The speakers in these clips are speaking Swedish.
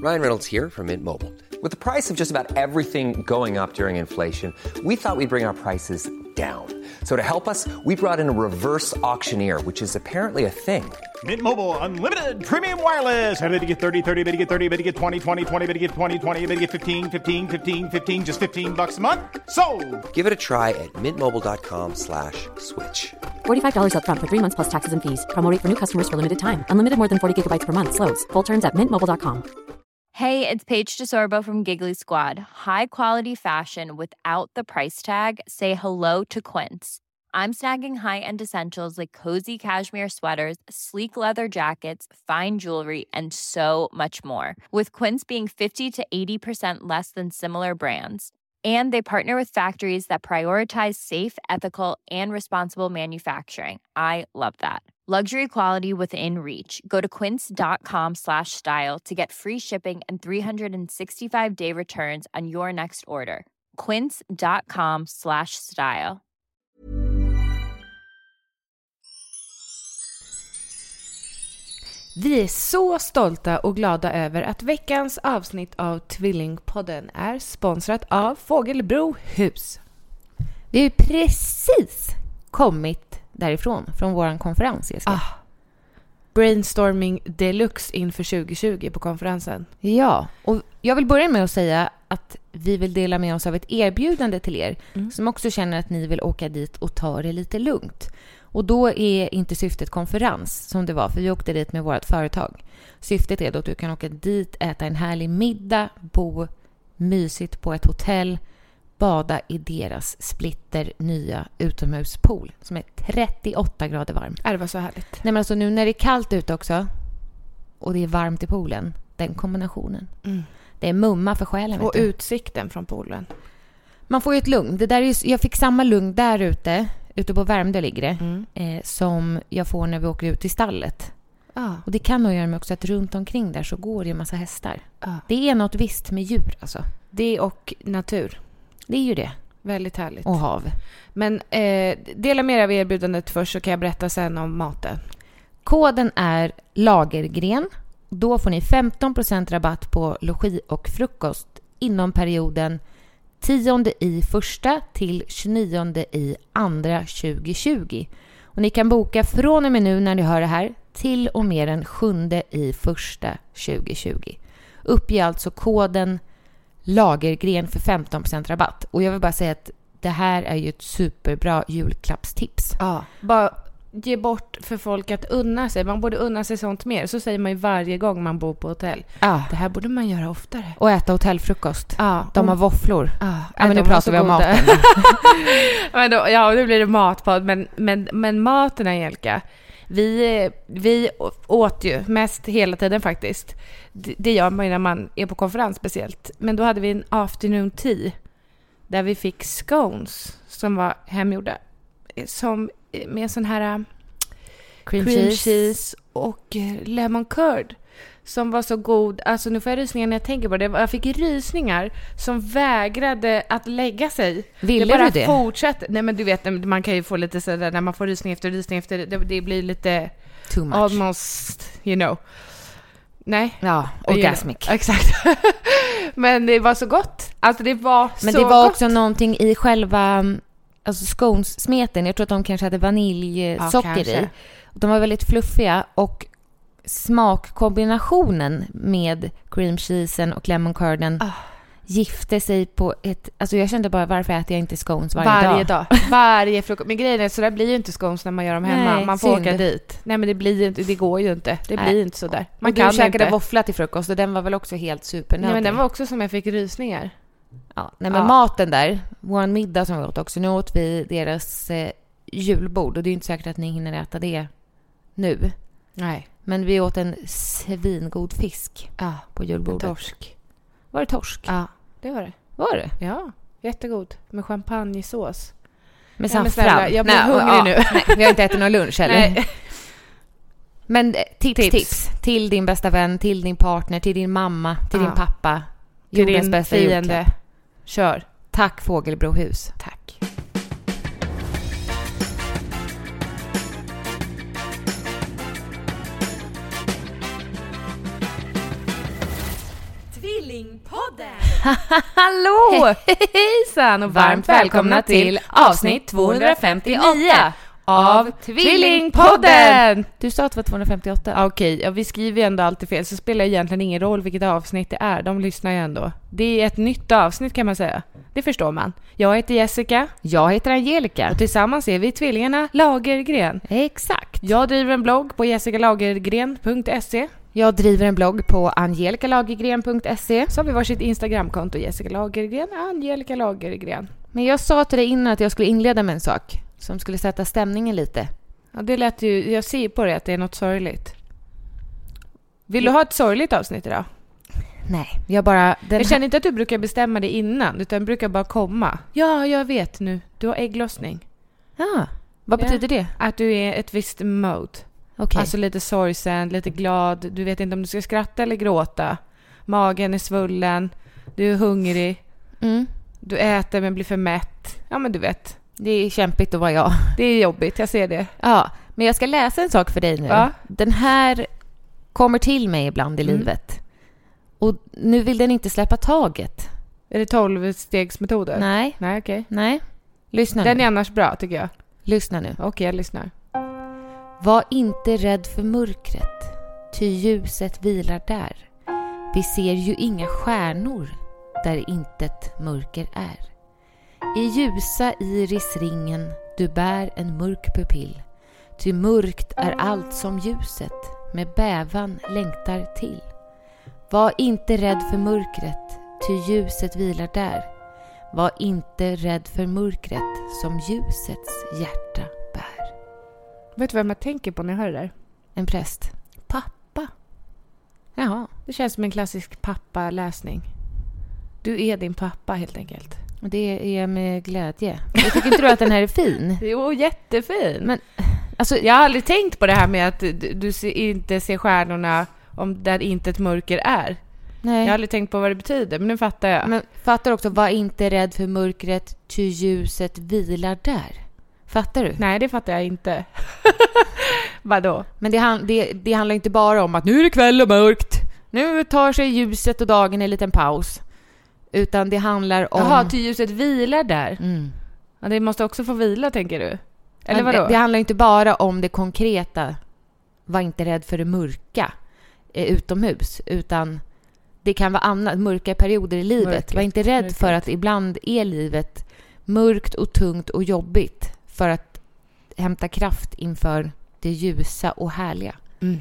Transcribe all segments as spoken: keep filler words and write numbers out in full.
Ryan Reynolds here from Mint Mobile. With the price of just about everything going up during inflation, we thought we'd bring our prices down. So to help us, we brought in a reverse auctioneer, which is apparently a thing. Mint Mobile Unlimited Premium Wireless. How to get thirty, thirty, how to get thirty, how to get twenty, twenty, twenty, how to get twenty, twenty, how to get fifteen, fifteen, fifteen, fifteen, just fifteen bucks a month? Sold! Give it a try at mintmobile.com slash switch. forty-five dollars up front for three months plus taxes and fees. Promo rate for new customers for limited time. Unlimited more than forty gigabytes per month. Slows full terms at mint mobile dot com. Hey, it's Paige DeSorbo from Giggly Squad. High quality fashion without the price tag. Say hello to Quince. I'm snagging high-end essentials like cozy cashmere sweaters, sleek leather jackets, fine jewelry, and so much more. With Quince being fifty to eighty percent less than similar brands. And they partner with factories that prioritize safe, ethical, and responsible manufacturing. I love that. Luxury quality within reach. Go to quince.com slash style to get free shipping and three sixty-five day returns on your next order. Quince.com slash style. Vi är så stolta och glada över att veckans avsnitt av Tvillingpodden är sponsrat av Fågelbrohus. Vi har ju precis kommit därifrån, från våran konferens, Jessica. Ah, brainstorming deluxe inför tjugo tjugo på konferensen. Ja, och jag vill börja med att säga att vi vill dela med oss av ett erbjudande till er mm. som också känner att ni vill åka dit och ta det lite lugnt. Och då är inte syftet konferens som det var, för vi åkte dit med vårt företag. Syftet är då att du kan åka dit, äta en härlig middag, bo mysigt på ett hotell, bada i deras splitter nya utomhuspool som är trettioåtta grader varm. Det var så härligt. Nej, men alltså nu när det är kallt ute också och det är varmt i poolen, den kombinationen. Mm. Det är mumma för själen. Och utsikten från poolen. Man får ju ett lugn. Det där är ju, jag fick samma lugn där ute. Ute på Värmdö ligger det. Mm. Eh, som jag får när vi åker ut till stallet. Ah. Och det kan nog göra med också att runt omkring där så går det en massa hästar. Ah. Det är något visst med djur alltså. Det och natur. Det är ju det. Väldigt härligt. Och hav. Men eh, dela mer av erbjudandet först så kan jag berätta sen om maten. Koden är Lagergren. Då får ni femton procent rabatt på logi och frukost inom perioden tionde i första till tjugonionde i andra tjugo tjugo. Och ni kan boka från och med nu när ni hör det här till och med den sjunde i första tjugo tjugo. Uppge alltså koden Lagergren för femton procent rabatt. Och jag vill bara säga att det här är ju ett superbra julklappstips. Ja, bara ge bort för folk att unna sig. Man borde unna sig sånt mer. Så säger man ju varje gång man bor på hotell. Ja. Det här borde man göra oftare. Och äta hotellfrukost. Ja. De har våfflor. Ja, ja men nu pratar vi om maten. men då, ja, nu blir det matpodd. Men, men, men maten, Angelica. Vi, vi åt ju mest hela tiden faktiskt. Det, det gör man ju när man är på konferens speciellt. Men då hade vi en afternoon tea. Där vi fick scones som var hemgjorda. Som med sån här cream, cream cheese. cheese och lemon curd som var så god. Alltså nu får jag rysningar när jag tänker på det. Jag fick rysningar som vägrade att lägga sig. Ville det bara du det? Fortsätter. Nej men du vet, man kan ju få lite sådär när man får rysning efter rysning efter det, det blir lite too much. Almost, you know. Nej. Ja, orgasmic. You know. Exakt. Men det var så gott. Alltså det var men så det var gott. också någonting i själva alltså scones-smeten. Jag tror att de kanske hade vaniljsocker ja, i. De var väldigt fluffiga och smakkombinationen med cream cheesen och lemon curden oh. gifte sig på ett... Alltså jag kände bara, varför äter jag inte scones varje, varje dag? dag? Varje frukost. Men grejen är, så där blir ju inte scones när man gör dem hemma. Nej, man får synd. åka dit. Nej men det blir ju inte, det går ju inte. Det Nej. blir inte så där. Man och kan du käkade inte. våffla till frukost och den var väl också helt supernödig. Nej men den var också som jag fick rysningar. Ja, nej men ja. maten där, vår middag som vi åt också, nu åt vi deras eh, julbord och det är ju inte säkert att ni hinner äta det nu. Nej. Men vi åt en svingod fisk ja, på julbordet. Torsk. Var det torsk? Ja, det var det. Var det? Ja, jättegod. Med champagnesås. Med saffran. Jag blir nej, hungrig ja, nu. Nej, vi har inte ätit någon lunch eller? Nej. Men tips, tips, tips till din bästa vän, till din partner, till din mamma, till ja. din pappa. Till din bästa fiende. Julklapp. Kör. Tack Fågelbrohus. Tack. Tvillingpodden! Hallå! Hejsan och varmt välkomna till avsnitt tvåhundrafemtionio av Tvillingpodden! Du sa att det var tvåhundrafemtioåtta. Okej, ja, vi skriver ju ändå alltid fel, så spelar egentligen ingen roll vilket avsnitt det är. De lyssnar ju ändå. Det är ett nytt avsnitt kan man säga. Det förstår man. Jag heter Jessica. Jag heter Angelica. Och tillsammans är vi tvillingarna Lagergren. Exakt. Jag driver en blogg på jessica lagergren punkt se. Jag driver en blogg på angelica lagergren punkt se. Så har vi varsitt Instagramkonto, Jessica Lagergren, Angelica Lagergren. Men jag sa till dig innan att jag skulle inleda med en sak som skulle sätta stämningen lite. Ja, det lät ju, jag ser på det att det är något sorgligt. Vill du ha ett sorgligt avsnitt idag? Nej, jag bara... Den jag känner inte att du brukar bestämma det innan, utan brukar bara komma. Ja, jag vet nu. Du har ägglossning. Ja, vad ja. betyder det? Att du är ett visst mode. Okay. Alltså lite sorgsen, lite glad. Du vet inte om du ska skratta eller gråta. Magen är svullen. Du är hungrig. Mm. Du äter men blir för mätt. Ja, men du vet. Det är kämpigt att vara jag. Det är jobbigt, jag ser det. Ja, men jag ska läsa en sak för dig nu. Ja. Den här kommer till mig ibland i mm. livet. Och nu vill den inte släppa taget. Är det tolv-stegsmetoder? Nej. Nej, okej. Okay. Nej. Lyssna Den nu. är annars bra, tycker jag. Lyssna nu. Okej, okay, jag lyssnar. Var inte rädd för mörkret, ty ljuset vilar där. Vi ser ju inga stjärnor där intet mörker är. I ljusa irisringen du bär en mörk pupill, ty mörkt är allt som ljuset med bävan längtar till. Var inte rädd för mörkret, ty ljuset vilar där. Var inte rädd för mörkret som ljusets hjärta bär. Vet du vad man tänker på när jag hör det där? En präst. Pappa. Jaha. Det känns som en klassisk pappa-läsning. Du är din pappa helt enkelt. Och det är med glädje. Jag tycker inte du att den här är fin? Jo, jättefin. Men alltså, jag har aldrig tänkt på det här med att du, du ser, inte ser stjärnorna om där inte ett mörker är. Nej. Jag har aldrig tänkt på vad det betyder, men nu fattar jag. Men fattar också, var inte rädd för mörkret, ty ljuset vilar där. Fattar du? Nej, det fattar jag inte. Vadå? Men det, det, det handlar inte bara om att nu är det kväll och mörkt. Nu tar sig ljuset och dagen en liten paus. Utan det handlar om... Jaha, ty ljuset vilar där. Mm. Ja, det måste också få vila, tänker du? Eller vadå? Det, det handlar inte bara om det konkreta. Var inte rädd för det mörka eh, utomhus. Utan det kan vara annat, mörka perioder i livet. Mörket. Var inte rädd Mörket. för att ibland är livet mörkt och tungt och jobbigt. För att hämta kraft inför det ljusa och härliga. Mm.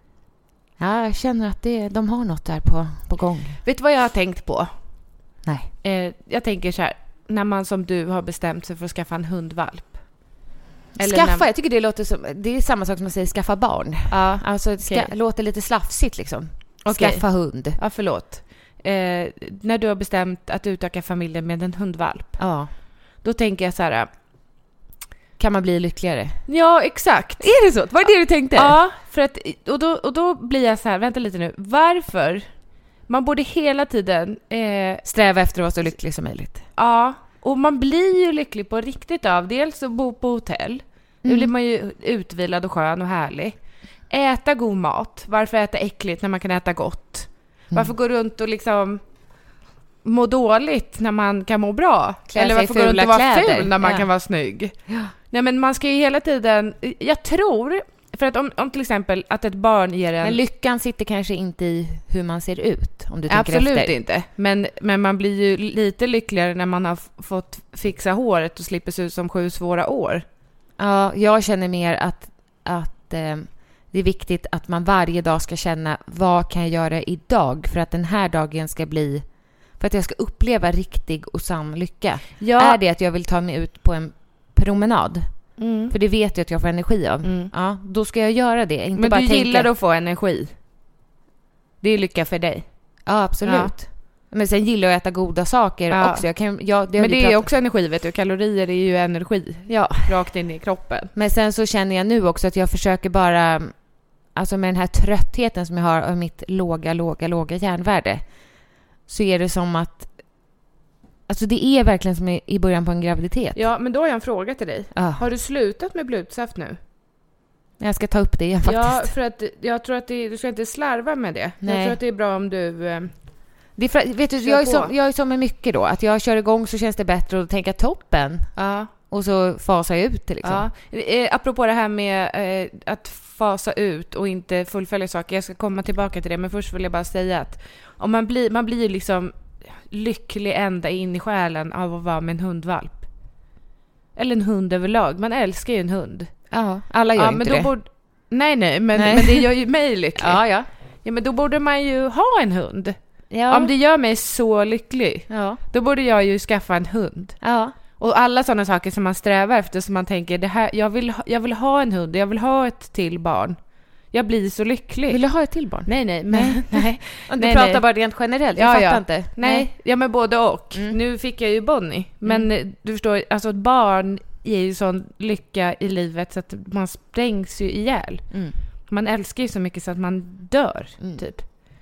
Ja, jag känner att det, de har något där på, på gång. Vet du vad jag har tänkt på? Nej. Eh, jag tänker så här, när man som du har bestämt sig för att skaffa en hundvalp. Eller skaffa, när... jag tycker det låter som, det är samma sak som att säga skaffa barn. Ja. Alltså det ska, okay. låter lite slafsigt liksom. Okay. Skaffa hund. Ja, förlåt. Eh, när du har bestämt att utöka familjen med en hundvalp. Ja. Då tänker jag så här... Kan man bli lyckligare? Ja, exakt. Är det så? Var det det du tänkte? Ja, för att, och, då, och då blir jag så här, vänta lite nu. Varför? Man borde hela tiden... Eh, sträva efter att vara så lycklig som möjligt. Ja, och man blir ju lycklig på riktigt av. Dels att bo på hotell. Mm. Nu blir man ju utvilad och skön och härlig. Äta god mat. Varför äta äckligt när man kan äta gott? Mm. Varför gå runt och liksom... må dåligt när man kan må bra? Klä eller varför gå runt och vara ful när man ja. kan vara snygg? Ja. Nej, men man ska ju hela tiden... Jag tror... För att om, om till exempel att ett barn ger en... Men lyckan sitter kanske inte i hur man ser ut, om du tänker Absolut efter. inte. Men, men man blir ju lite lyckligare när man har f- fått fixa håret och slipper se ut som sju svåra år. Ja, jag känner mer att, att eh, det är viktigt att man varje dag ska känna vad kan jag göra idag för att den här dagen ska bli... För att jag ska uppleva riktig och sann lycka. Ja. Är det att jag vill ta mig ut på en promenad? Mm. För det vet jag att jag får energi av. Mm. Ja, då ska jag göra det. Inte Men bara du tänka... gillar att få energi. Det är lycka för dig. Ja, absolut. Ja. Men sen gillar jag att äta goda saker ja. också. Jag kan, jag, det Men det pratat... är också energi, vet du. Kalorier är ju energi. Ja. Rakt in i kroppen. Men sen så känner jag nu också att jag försöker bara... Alltså med den här tröttheten som jag har av mitt låga, låga, låga järnvärde. Så är det som att... Alltså det är verkligen som i början på en graviditet. Ja, men då har jag en fråga till dig. Ja. Har du slutat med blodsaft nu? Jag ska ta upp det igen faktiskt. Ja, för att jag tror att det, du ska inte slarva med det. Nej. Jag tror att det är bra om du... Eh, Det är för, vet du, jag är, som, jag är som med mycket då. Att jag kör igång så känns det bättre att tänka toppen. Ja. Och så fasar jag ut det liksom. Ja. Eh, apropå det här med eh, att fasa ut och inte fullfölja saker. Jag ska komma tillbaka till det. Men först vill jag bara säga att om man blir, man blir liksom lycklig ända in i själen av att vara med en hundvalp. Eller en hund överlag. Man älskar ju en hund. Ja, alla gör ja, inte men då det. Borde, nej, nej men, nej. men det gör ju mig lycklig. Ja, ja. Ja, men då borde man ju ha en hund. Ja. Om det gör mig så lycklig, ja. då borde jag ju skaffa en hund. Ja. Och alla sådana saker som man strävar efter, som man tänker, det här, jag, vill, jag vill ha en hund, jag vill ha ett till barn. Jag blir så lycklig. Vill du ha ett till barn? Nej, nej. Men, nej. Du nej, pratar nej. bara rent generellt, jag ja, fattar ja. inte. Nej. nej, ja men både och. Mm. Nu fick jag ju Bonnie. Men mm. du förstår, alltså ett barn ger ju sån lycka i livet så att man sprängs ju ihjäl. Mm. Man älskar ju så mycket så att man dör, mm. typ.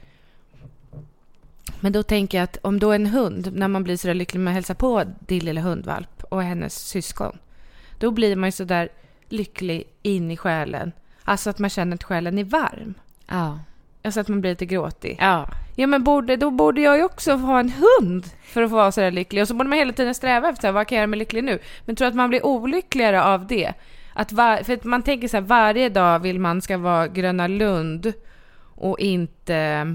Men då tänker jag att om då en hund, när man blir så där lycklig med att hälsa på din lilla hundvalp och hennes syskon, då blir man ju så där lycklig in i själen. Alltså att man känner att själen är varm. Ja. Alltså att man blir lite gråtig. Ja. Ja, men borde, då borde jag ju också ha en hund för att få vara så där lycklig. Och så borde man hela tiden sträva efter vad kan jag göra mig lycklig nu. Men tror att man blir olyckligare av det. Att var, för att man tänker så här, varje dag vill man ska vara Gröna Lund och inte...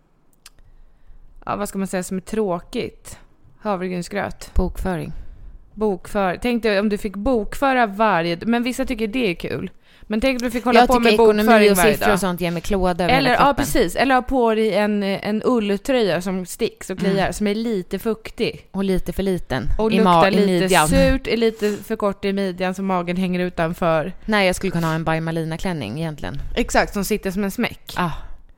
Ja, vad ska man säga som är tråkigt? Havregrynsgröt. Bokföring. Bokför. Tänk dig om du fick bokföra varje... Men vissa tycker det är kul. Men tänk om du fick hålla jag på med bokföring varje dag. Jag tycker ekonomi och siffror och sånt ger mig klåda över Eller, hela kroppen. ja, precis. Eller ha på dig en, en ulltröja som sticks och kliar, mm. som är lite fuktig. Och lite för liten. Och I luktar ma- lite i midjan. surt, är lite för kort i midjan så magen hänger utanför. Nej, jag skulle kunna ha en By Malina-klänning egentligen. Exakt, som sitter som en smäck. Ah.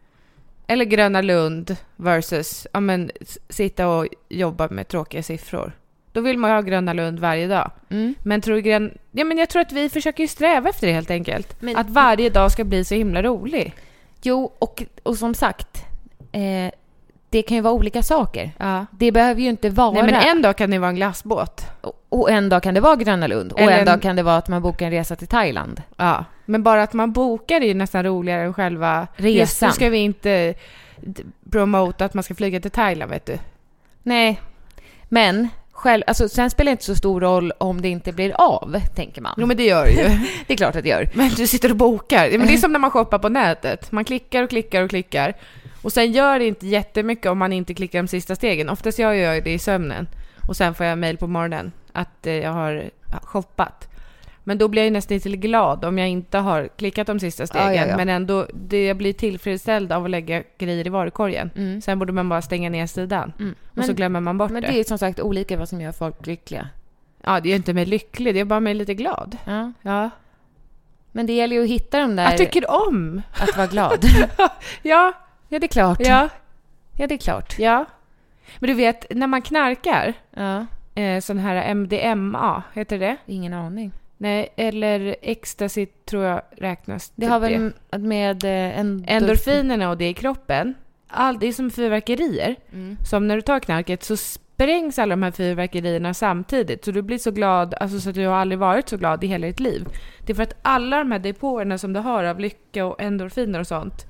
Eller Gröna Lund versus ja, men, sitta och jobba med tråkiga siffror. Då vill man ju ha Gröna Lund varje dag. Mm. Men, tror grön... ja, men jag tror att vi försöker sträva efter det helt enkelt. Men... Att varje dag ska bli så himla rolig. Jo, och, och som sagt, eh, det kan ju vara olika saker. Ja. Det behöver ju inte vara... Nej, men en dag kan det vara en glassbåt. Och, och en dag kan det vara Gröna Lund. Och Eller en en dag kan det vara att man bokar en resa till Thailand. Ja, men bara att man bokar är ju nästan roligare än själva resan. Just nu ska vi inte promota att man ska flyga till Thailand, vet du. Nej, men... Själv, alltså, sen spelar det inte så stor roll om det inte blir av, tänker man. Jo, men det gör det ju. Det är klart att det gör. Men du sitter och bokar. Men det är som när man shoppar på nätet. Man klickar och klickar och klickar. Och sen gör det inte jättemycket om man inte klickar de sista stegen. Oftast jag gör det i sömnen. Och sen får jag mejl på morgonen att eh, jag har shoppat. Men då blir jag ju nästan lite glad om jag inte har klickat de sista stegen. Ja, ja, ja. Men ändå, det, jag blir tillfredsställd av att lägga grejer i varukorgen. Mm. Sen borde man bara stänga ner sidan. Mm. Och men, så glömmer man bort men det. Men det är som sagt olika vad som gör folk lyckliga. Ja, det är inte mig lycklig. Det är bara mig lite glad. Ja. Ja. Men det gäller ju att hitta de där... Jag tycker om att vara glad. Ja. Ja, det är klart. Ja. Ja, det är klart. Ja. Men du vet, när man knarkar... Ja. Eh, sån här M D M A, heter det? Ingen aning. Nej, eller ecstasy tror jag räknas. Det har väl det. Med eh, endorf- endorfinerna och det i kroppen. Allt det är som fyrverkerier. Mm. Som när du tar knarket så sprängs alla de här fyrverkerierna samtidigt. Så du blir så glad, alltså så att du har aldrig varit så glad i hela ditt liv. Det är för att alla de här depåerna som du har av lycka och endorfiner och sånt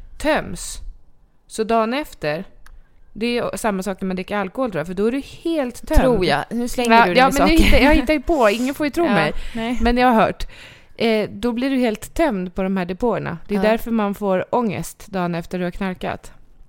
töms. Så dagen efter... Det är samma sak när man dricker alkohol, tror jag. För då är du helt tömd. Tror jag. Nu slänger ja, du det ja, med men saker. Hittar, jag hittar ju på. Ingen får ju tro ja, mig. Nej. Men jag har hört. Eh, då blir du helt tömd på de här depåerna. Det är ja. därför man får ångest dagen efter du har knarkat.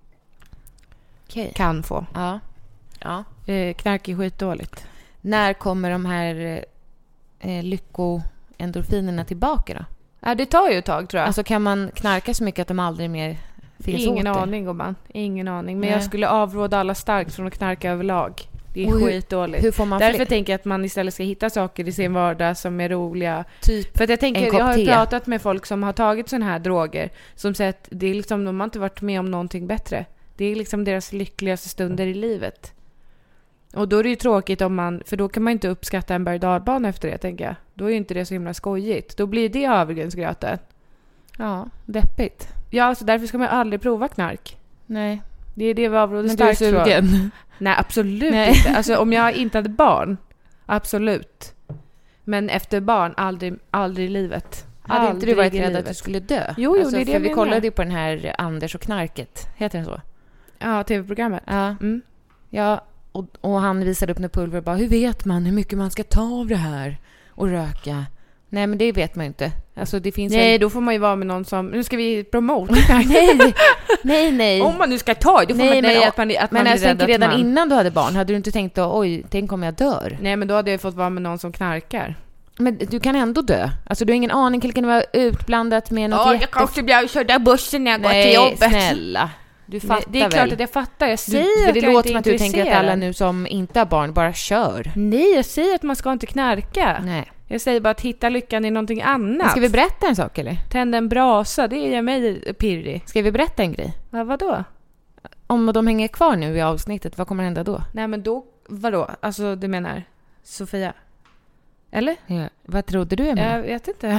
Okay. Kan få. Ja. Ja. Eh, knark är skitdåligt. När kommer de här eh, lyckoendorfinerna tillbaka då? Ja, det tar ju ett tag, tror jag. Alltså kan man knarka så mycket att de aldrig mer finns Ingen åter? aning, gumman. Ingen aning. Men Nej. jag skulle avråda alla starkt från att knarka överlag. Det är hur, skitdåligt. Hur får man Därför fler? tänker jag att man istället ska hitta saker i sin vardag som är roliga. Typ För att jag tänker, en kopp jag har te. pratat med folk som har tagit såna här droger som säger att det är liksom, de har inte varit med om någonting bättre. Det är liksom deras lyckligaste stunder i livet. Och då är det ju tråkigt om man, för då kan man inte uppskatta en berg- och dalbana efter det, tänker jag. Då är ju inte det så himla skojigt. Då blir det havregrynsgröten. Ja, deppigt. Ja, så därför ska man aldrig prova knark. Nej. Det är det vi avråder Men du är starkt sugen? från. Nej, absolut Nej. inte. Alltså om jag inte hade barn, absolut. Men efter barn, aldrig, aldrig i livet. Hade inte Aldrig du varit i rädd livet. att du skulle dö? Jo, jo, alltså, det är det för jag vi menar. kollade ju på den här Anders och knarket. Heter den så? Ja, tv-programmet. Ja. Mm. Ja, och, och han visade upp när pulver och bara, hur vet man hur mycket man ska ta av det här och röka? Nej, men det vet man ju inte. Alltså, det finns Nej, väl... då får man ju vara med någon som... Nu ska vi promota. nej, nej, nej. Om man nu ska ta, då får nej, man men, nej, att man, att men man jag tänker redan man... innan du hade barn, hade du inte tänkt då, oj, tänk om jag dör? Nej, men då hade jag fått vara med någon som knarkar. Men du kan ändå dö. Alltså, du har ingen aning, det kan vara utblandat med något Ja, jätte... jag kanske blir körd av bussen när jag går till Nej, jobbet. snälla. Du fattar Nej, det är väl? klart att jag fattar. Jag säger du, för att det jag låter inte som att du tänker att intresserad. alla nu som inte har barn bara kör. Nej, jag säger att man ska inte knarka. Nej. Jag säger bara att hitta lyckan i någonting annat. Men ska vi berätta en sak, eller? Tända en brasa, det gör mig pirrig. Ska vi berätta en grej? Ja, vadå? Om de hänger kvar nu i avsnittet, vad kommer hända då? Nej, men då... Vadå? Alltså, du menar Sofia? Eller? Ja. Vad trodde du jag menar? Jag vet inte.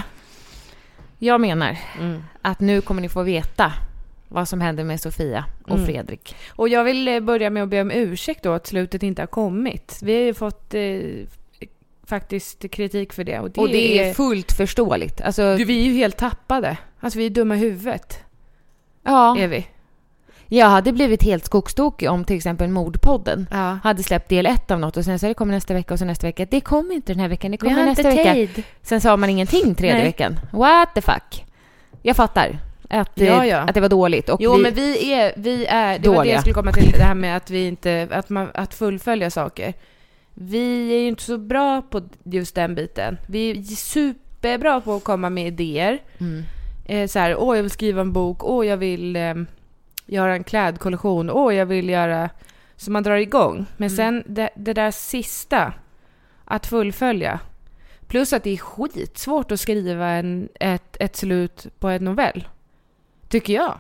Jag menar Mm. att nu kommer ni få veta vad som händer med Sofia och Mm. Fredrik. Och jag vill eh, börja med att be om ursäkt då att slutet inte har kommit. Vi har ju fått eh, faktiskt kritik för det. Och det, Och det är fullt förståeligt. Alltså, Du, vi är ju helt tappade. Alltså, vi är dumma i huvudet. ja, Är vi? jag hade blivit helt skogstokig om till exempel Mordpodden Ja. hade släppt del ett av något och sen så det kommer nästa vecka och så nästa vecka. Det kommer inte den här veckan, det Vi kommer har nästa inte vecka. tid. Sen sa man ingenting tredje Nej. veckan. What the fuck? Jag fattar att, Ja, ja. att det var dåligt. Och Jo, vi, men vi är, vi är det var det Dåliga. jag skulle komma till, det här med att vi inte, att man, att fullfölja saker. Vi är ju inte så bra på just den biten. Vi är superbra på att komma med idéer. Mm. Eh, så här, åh, jag vill skriva en bok, åh, jag vill eh, göra en klädkollektion, åh, jag vill göra, så man drar igång. Men Mm. sen det, det där sista, att fullfölja. Plus att det är skitsvårt att skriva en, ett, ett slut på en novell. Tycker jag.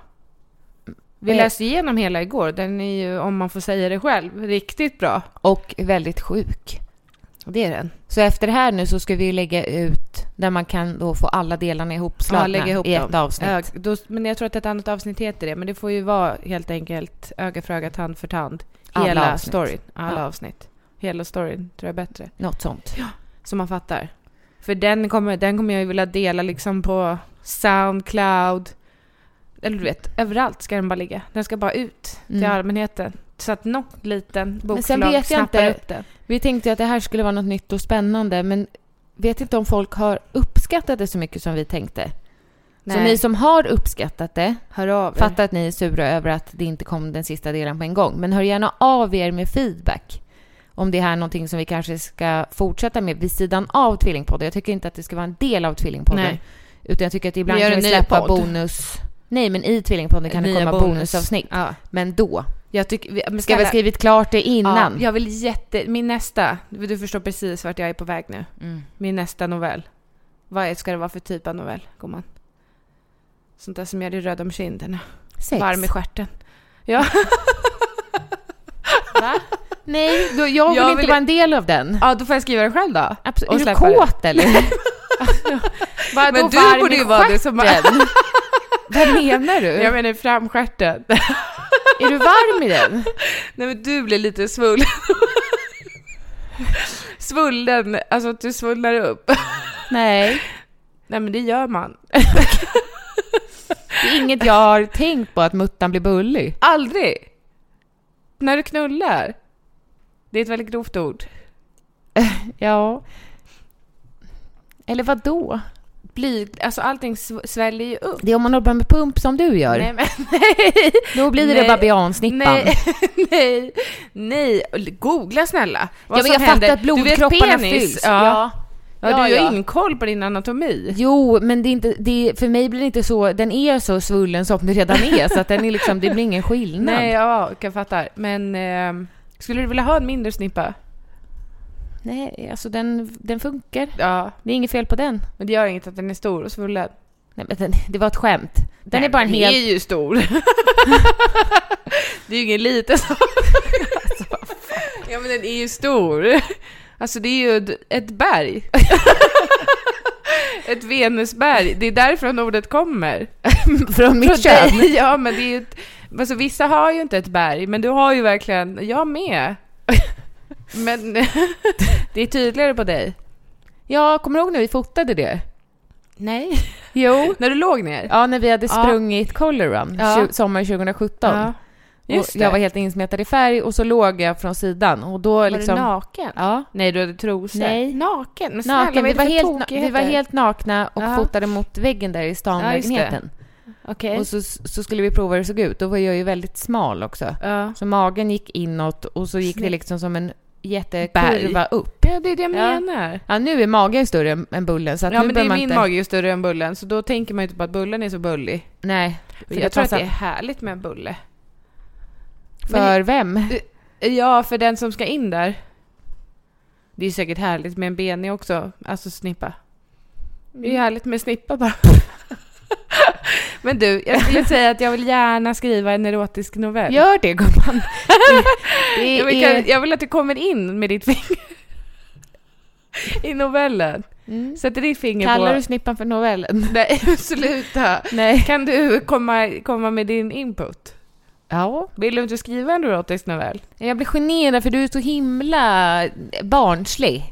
Vi Eh. läste igenom hela igår. Den är ju, om man får säga det själv, riktigt bra. Och väldigt sjuk. Det är den. Så efter det här nu så ska vi lägga ut där man kan då få alla delarna ihopslagna Ja, lägga ihop i dem. ett avsnitt. Ö, då, men jag tror att ett annat avsnitt heter det. Men det får ju vara helt enkelt öga för öga, tand för tand. Alla Hela avsnitt. storyn. Alla Ja. avsnitt. Hela storyn tror jag är bättre. Något sånt. Så man fattar. För den kommer, den kommer jag ju vilja dela liksom på SoundCloud. Eller du vet, överallt ska den bara ligga. Den ska bara ut till Mm. allmänheten. Så att något liten Men sen bokförlag vet jag snappar inte- upp den. Vi tänkte att det här skulle vara något nytt och spännande, men vet inte om folk har uppskattat det så mycket som vi tänkte. Så Nej. ni som har uppskattat det, Hör av er. fattar att ni är sura över att det inte kom den sista delen på en gång. Men hör gärna av er med feedback. Om det här är någonting som vi kanske ska fortsätta med vid sidan av Tvillingpodden. Jag tycker inte att det ska vara en del av Tvillingpodden. Nej. Utan jag tycker att ibland Vi gör kan en vi ny släppa podd. bonus. Nej, men i Tvillingpodden kan det Nya komma bonus. bonusavsnitt. Ja. Men då Jag tycker, vi, men ska vi snälla- ha skrivit klart det innan. Ja, jag vill jätte... Min nästa... Du förstår precis vart jag är på väg nu. Mm. Min nästa novell. Vad är, ska det vara för typ av novell, gumman? Sånt där som gör dig röd om kinderna. Sex. Varm i stjärten. Ja. Va? Nej, då, jag vill Jag inte vill- vad en del av den. Ja, då får jag skriva den själv då. Absolut. Och Är du släppa det. kåt eller? Vadå Men du varm borde i ju vara det som- stjärten? Vad menar du? Jag menar framstjärten. Är du varm i den? Nej, men du blir lite svullen. Svullen, alltså att du svullnar upp. Nej, Nej, men det gör man. det är inget jag har tänkt på att muttan blir bullig. Aldrig. När du knullar. Det är ett väldigt grovt ord. Ja. Eller vad då? Blir, alltså allting sv- sväller ju upp. Det är om man håller på med pump som du gör. Nej, men nej. Då blir det Nej. babiansnippan. Nej, nej, nej. Googla snälla. Vad Ja, men som jag fattar händer. att blodkropparna Du vet penis. fylls. Ja. Ja. Ja, Ja, du har ja. ingen koll på din anatomi. Jo, men det är inte, det är, för mig blir det inte så, den är så svullen som det redan är, så att den är liksom, det blir ingen skillnad. Nej, ja, jag fattar. Men eh, skulle du vilja ha en mindre snippa? Nej, alltså den, den funkar. Ja, Det är inget fel på den. men det gör inget att den är stor och svullen. Nej, men den, det var ett skämt. Den Nej, är bara en den helt... är ju stor. Det är ju ingen liten sak. Ja, men den är ju stor. Alltså det är ju ett, ett berg. Ett Venusberg. Det är därifrån ordet kommer. Från mitt Från kön. dig. Ja, men det är ju ett, alltså vissa har ju inte ett berg, men du har ju verkligen, jag med. Men det är tydligare på dig. Ja, kommer du ihåg när vi fotade det? Nej. Jo. När du låg ner? Ja, när vi hade Ja. sprungit Color Run Ja. tju- sommar tjugo sjutton. Ja. Just Och det. jag var helt insmetad i färg och så låg jag från sidan. Och då Var liksom... du naken? Ja. Nej, du hade trosor. Nej. Naken? Men snälla, Naken. vad är Vi det var, för helt, na- tokigheter? vi var helt nakna och Ja. fotade mot väggen där i Ja, just stanlägenheten. Okej. Och så, så skulle vi prova hur det såg ut. Då var jag ju väldigt smal också. Ja. Så magen gick inåt och så gick det Snyggt. liksom som en jättekurva upp. Ja, det är det jag Ja. menar. Ja, nu är magen större än, än bullen. Så att Ja, nu men det är behöver man min inte... mage är ju större än bullen, så då tänker man ju inte på att bullen är så bullig. Nej. För, Jag det tror att passar- det är härligt med en bulle. För vem? Ja, för den som ska in där. Det är säkert härligt med en benig också. Alltså snippa. Det är ju härligt med snippa bara. Men du, jag skulle säga att jag vill gärna skriva en erotisk novell. Gör det, gumman. Det jag, vill, är... jag vill att du kommer in med ditt finger i novellen. Mm. Sätter ditt finger Kallar på... du snippan för novellen? Nej, sluta. Nej. Kan du komma, komma med din input? Ja. Vill du inte skriva en erotisk novell? Jag blir generad för du är så himla barnslig.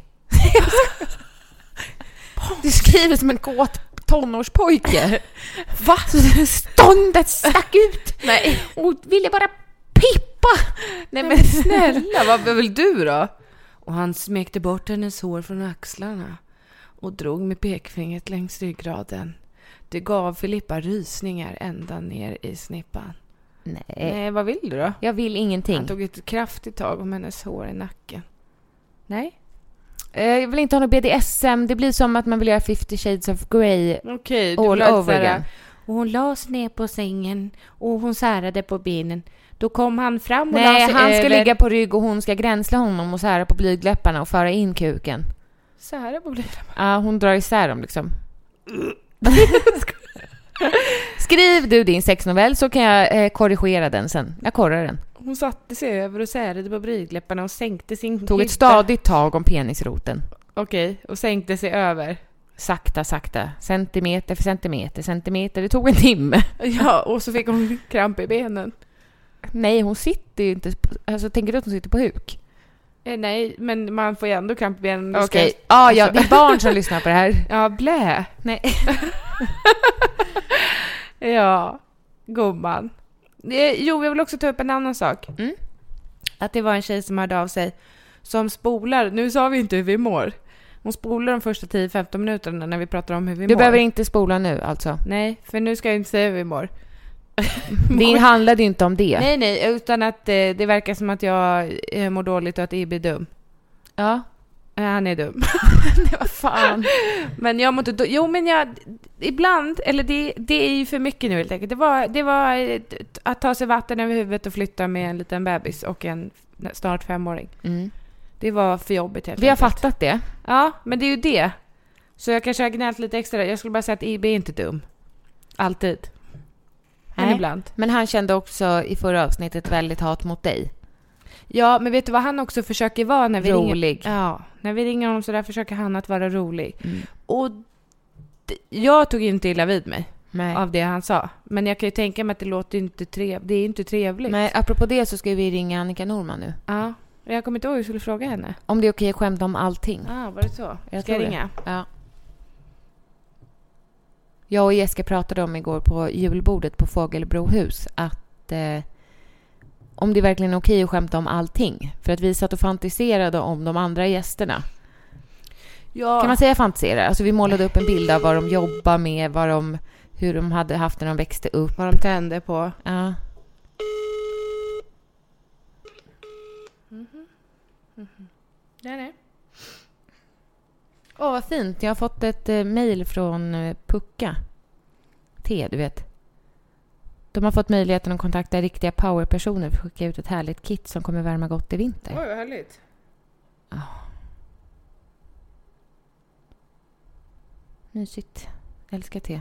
Du skriver som en kåt tonårspojke. Va? Ståndet stack ut. Nej. Och ville bara pippa. Nej men snälla, vad vill du då? Och han smekte bort hennes hår från axlarna och drog med pekfingret längs ryggraden. Det gav Filippa rysningar ända ner i snippan. Nej. Nej, vad vill du då? Jag vill ingenting. Han tog ett kraftigt tag om hennes hår i nacken. Nej? Eh, Jag vill inte ha något B D S M. Det blir som att man vill göra fifty shades of Grey Okej, all vill ha ett over sådär- again. Och hon lades ner på sängen och hon särade på benen. Då kom han fram och la Nej, sig han ska över... ligga på rygg och hon ska gränsla honom och sära på blygdläpparna och föra in kuken. Sära på blygdläpparna. Ja, hon drar isär dem liksom. Skriv du din sexnovell så kan jag eh, korrigera den sen. Jag korrar den. Hon satte sig över och särade på blygdläpparna och sänkte sin... Tog ett hydda. stadigt tag om penisroten. Okej, och sänkte sig över. Sakta, sakta. Centimeter för centimeter, centimeter. Det tog en timme. Ja, och så fick hon kramp i benen. Nej, hon sitter ju inte... Alltså, tänker du att hon sitter på huk? Eh, nej, men man får ju ändå kramp i benen. Det ska- Okej. Ah, ja, alltså- det är barn som lyssnar på det här. Ja, blä. Nej. Ja, gumman. Eh, Jo, jag vill också ta upp en annan sak. Mm. Att det var en tjej som hörde av sig som spolar. Nu sa vi inte hur vi mår. Hon spolar de första tio till femton minuterna när vi pratar om hur vi Du mår. behöver inte spola nu, alltså. Nej, för nu ska jag inte säga hur vi mår. Det handlade ju inte om det. Nej, nej, utan att eh, det verkar som att jag eh, mår dåligt och att Ibi är dum. Ja. Eh, han är dum. Det var fan. Men jag måste då, jo men jag ibland, eller det, det är ju för mycket nu helt enkelt. Det var, det var eh, att ta sig vatten över huvudet och flytta med en liten bebis och en snart femåring. Mm. Det var för jobbigt helt Vi har enkelt. fattat det. Ja, men det är ju det. Så jag kanske har gnällt lite extra. Jag skulle bara säga att Ibi är inte dum. Alltid. Men Nej. ibland. Men han kände också i förra avsnittet väldigt hat mot dig. Ja, men vet du vad han också försöker vara när vi Rolig. ringer? Ja, när vi ringer honom så där försöker han att vara rolig. Mm. Och d- jag tog inte illa vid mig Nej. av det han sa. Men jag kan ju tänka mig att det låter inte trevligt. Det är inte trevligt. Men apropå det så ska vi ringa Annika Norman nu. Ja, jag kommer inte ihåg hur jag skulle fråga henne. Om det är okej att skämta om allting. Ja, ah, var det så? Jag Ska jag tror det. ringa? Ja. Jag och Jessica pratade om igår på julbordet på Fågelbrohus att eh, om det verkligen är okej att skämta om allting. För att vi satt och fantiserade om de andra gästerna. Ja. Kan man säga fantisera? Alltså vi målade upp en bild av vad de jobbar med, vad de, hur de hade haft när de växte upp. Vad de tände på. Ja. Där är. Åh, vad fint. Jag har fått ett eh, mejl från eh, Pucka. T, du vet. De har fått möjligheten att kontakta riktiga powerpersoner för att skicka ut ett härligt kit som kommer värma gott i vinter. Oj, vad härligt. Mysigt. Älskar te.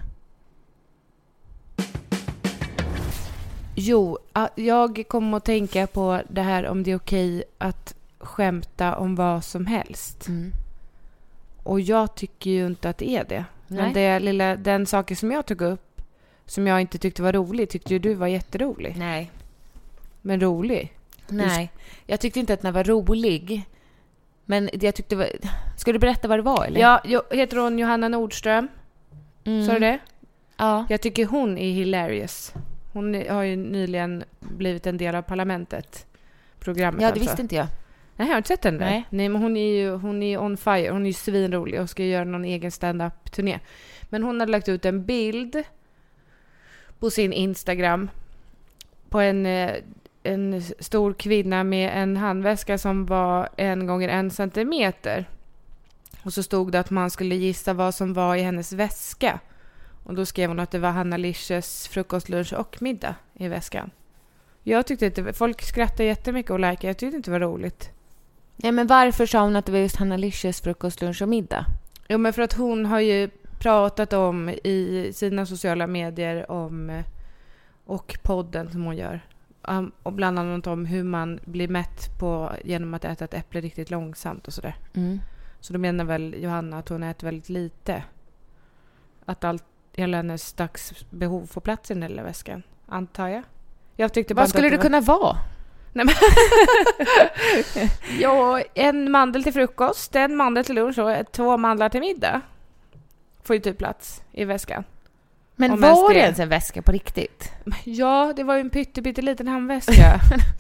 Jo, ah, jag kom att tänka på det här om det är okej att skämta om vad som helst. Mm. Och jag tycker ju inte att det är det. Nej. Men det lilla, den saken som jag tog upp som jag inte tyckte var rolig tyckte ju du var jätterolig. Nej. Men rolig. Nej. Jag tyckte inte att den var rolig. Men det jag tyckte var... Ska du berätta vad det var, eller? Ja, jag heter hon Johanna Nordström. Mm. Sa du det? Ja. Jag tycker hon är hilarious. Hon har ju nyligen blivit en del av parlamentet. Programmet Ja, det alltså. visste inte jag. Nej, jag har inte sett den där. Nej. Nej, men hon är ju hon är on fire. Hon är ju svinrolig och ska göra någon egen stand-up-turné. Men hon hade lagt ut en bild på sin Instagram på en, en stor kvinna med en handväska som var en gånger en centimeter. Och så stod det att man skulle gissa vad som var i hennes väska. Och då skrev hon att det var Hanna Licious frukost, lunch och middag i väskan. Jag tyckte inte, folk skrattade jättemycket och likade. Jag tyckte inte det var roligt. Ja, men varför sa hon att det var just Hanna Licious frukost, lunch och middag? Jo, men för att hon har ju pratat om i sina sociala medier om och podden som hon gör. Um, och bland annat om hur man blir mätt på genom att äta ett äpple riktigt långsamt och sådär. Mm. Så då menar väl Johanna att hon äter väldigt lite. Att allt, hela hennes dagsbehov får plats i den lilla väskan, antar jag. Jag tyckte bara Vad skulle det det var... kunna vara? Nej, men ja, en mandel till frukost, en mandel till lunch och två mandlar till middag. Får ju typ plats i väskan. Men Om var ens det det- ens en väska på riktigt? Ja, det var ju en pytteliten handväska.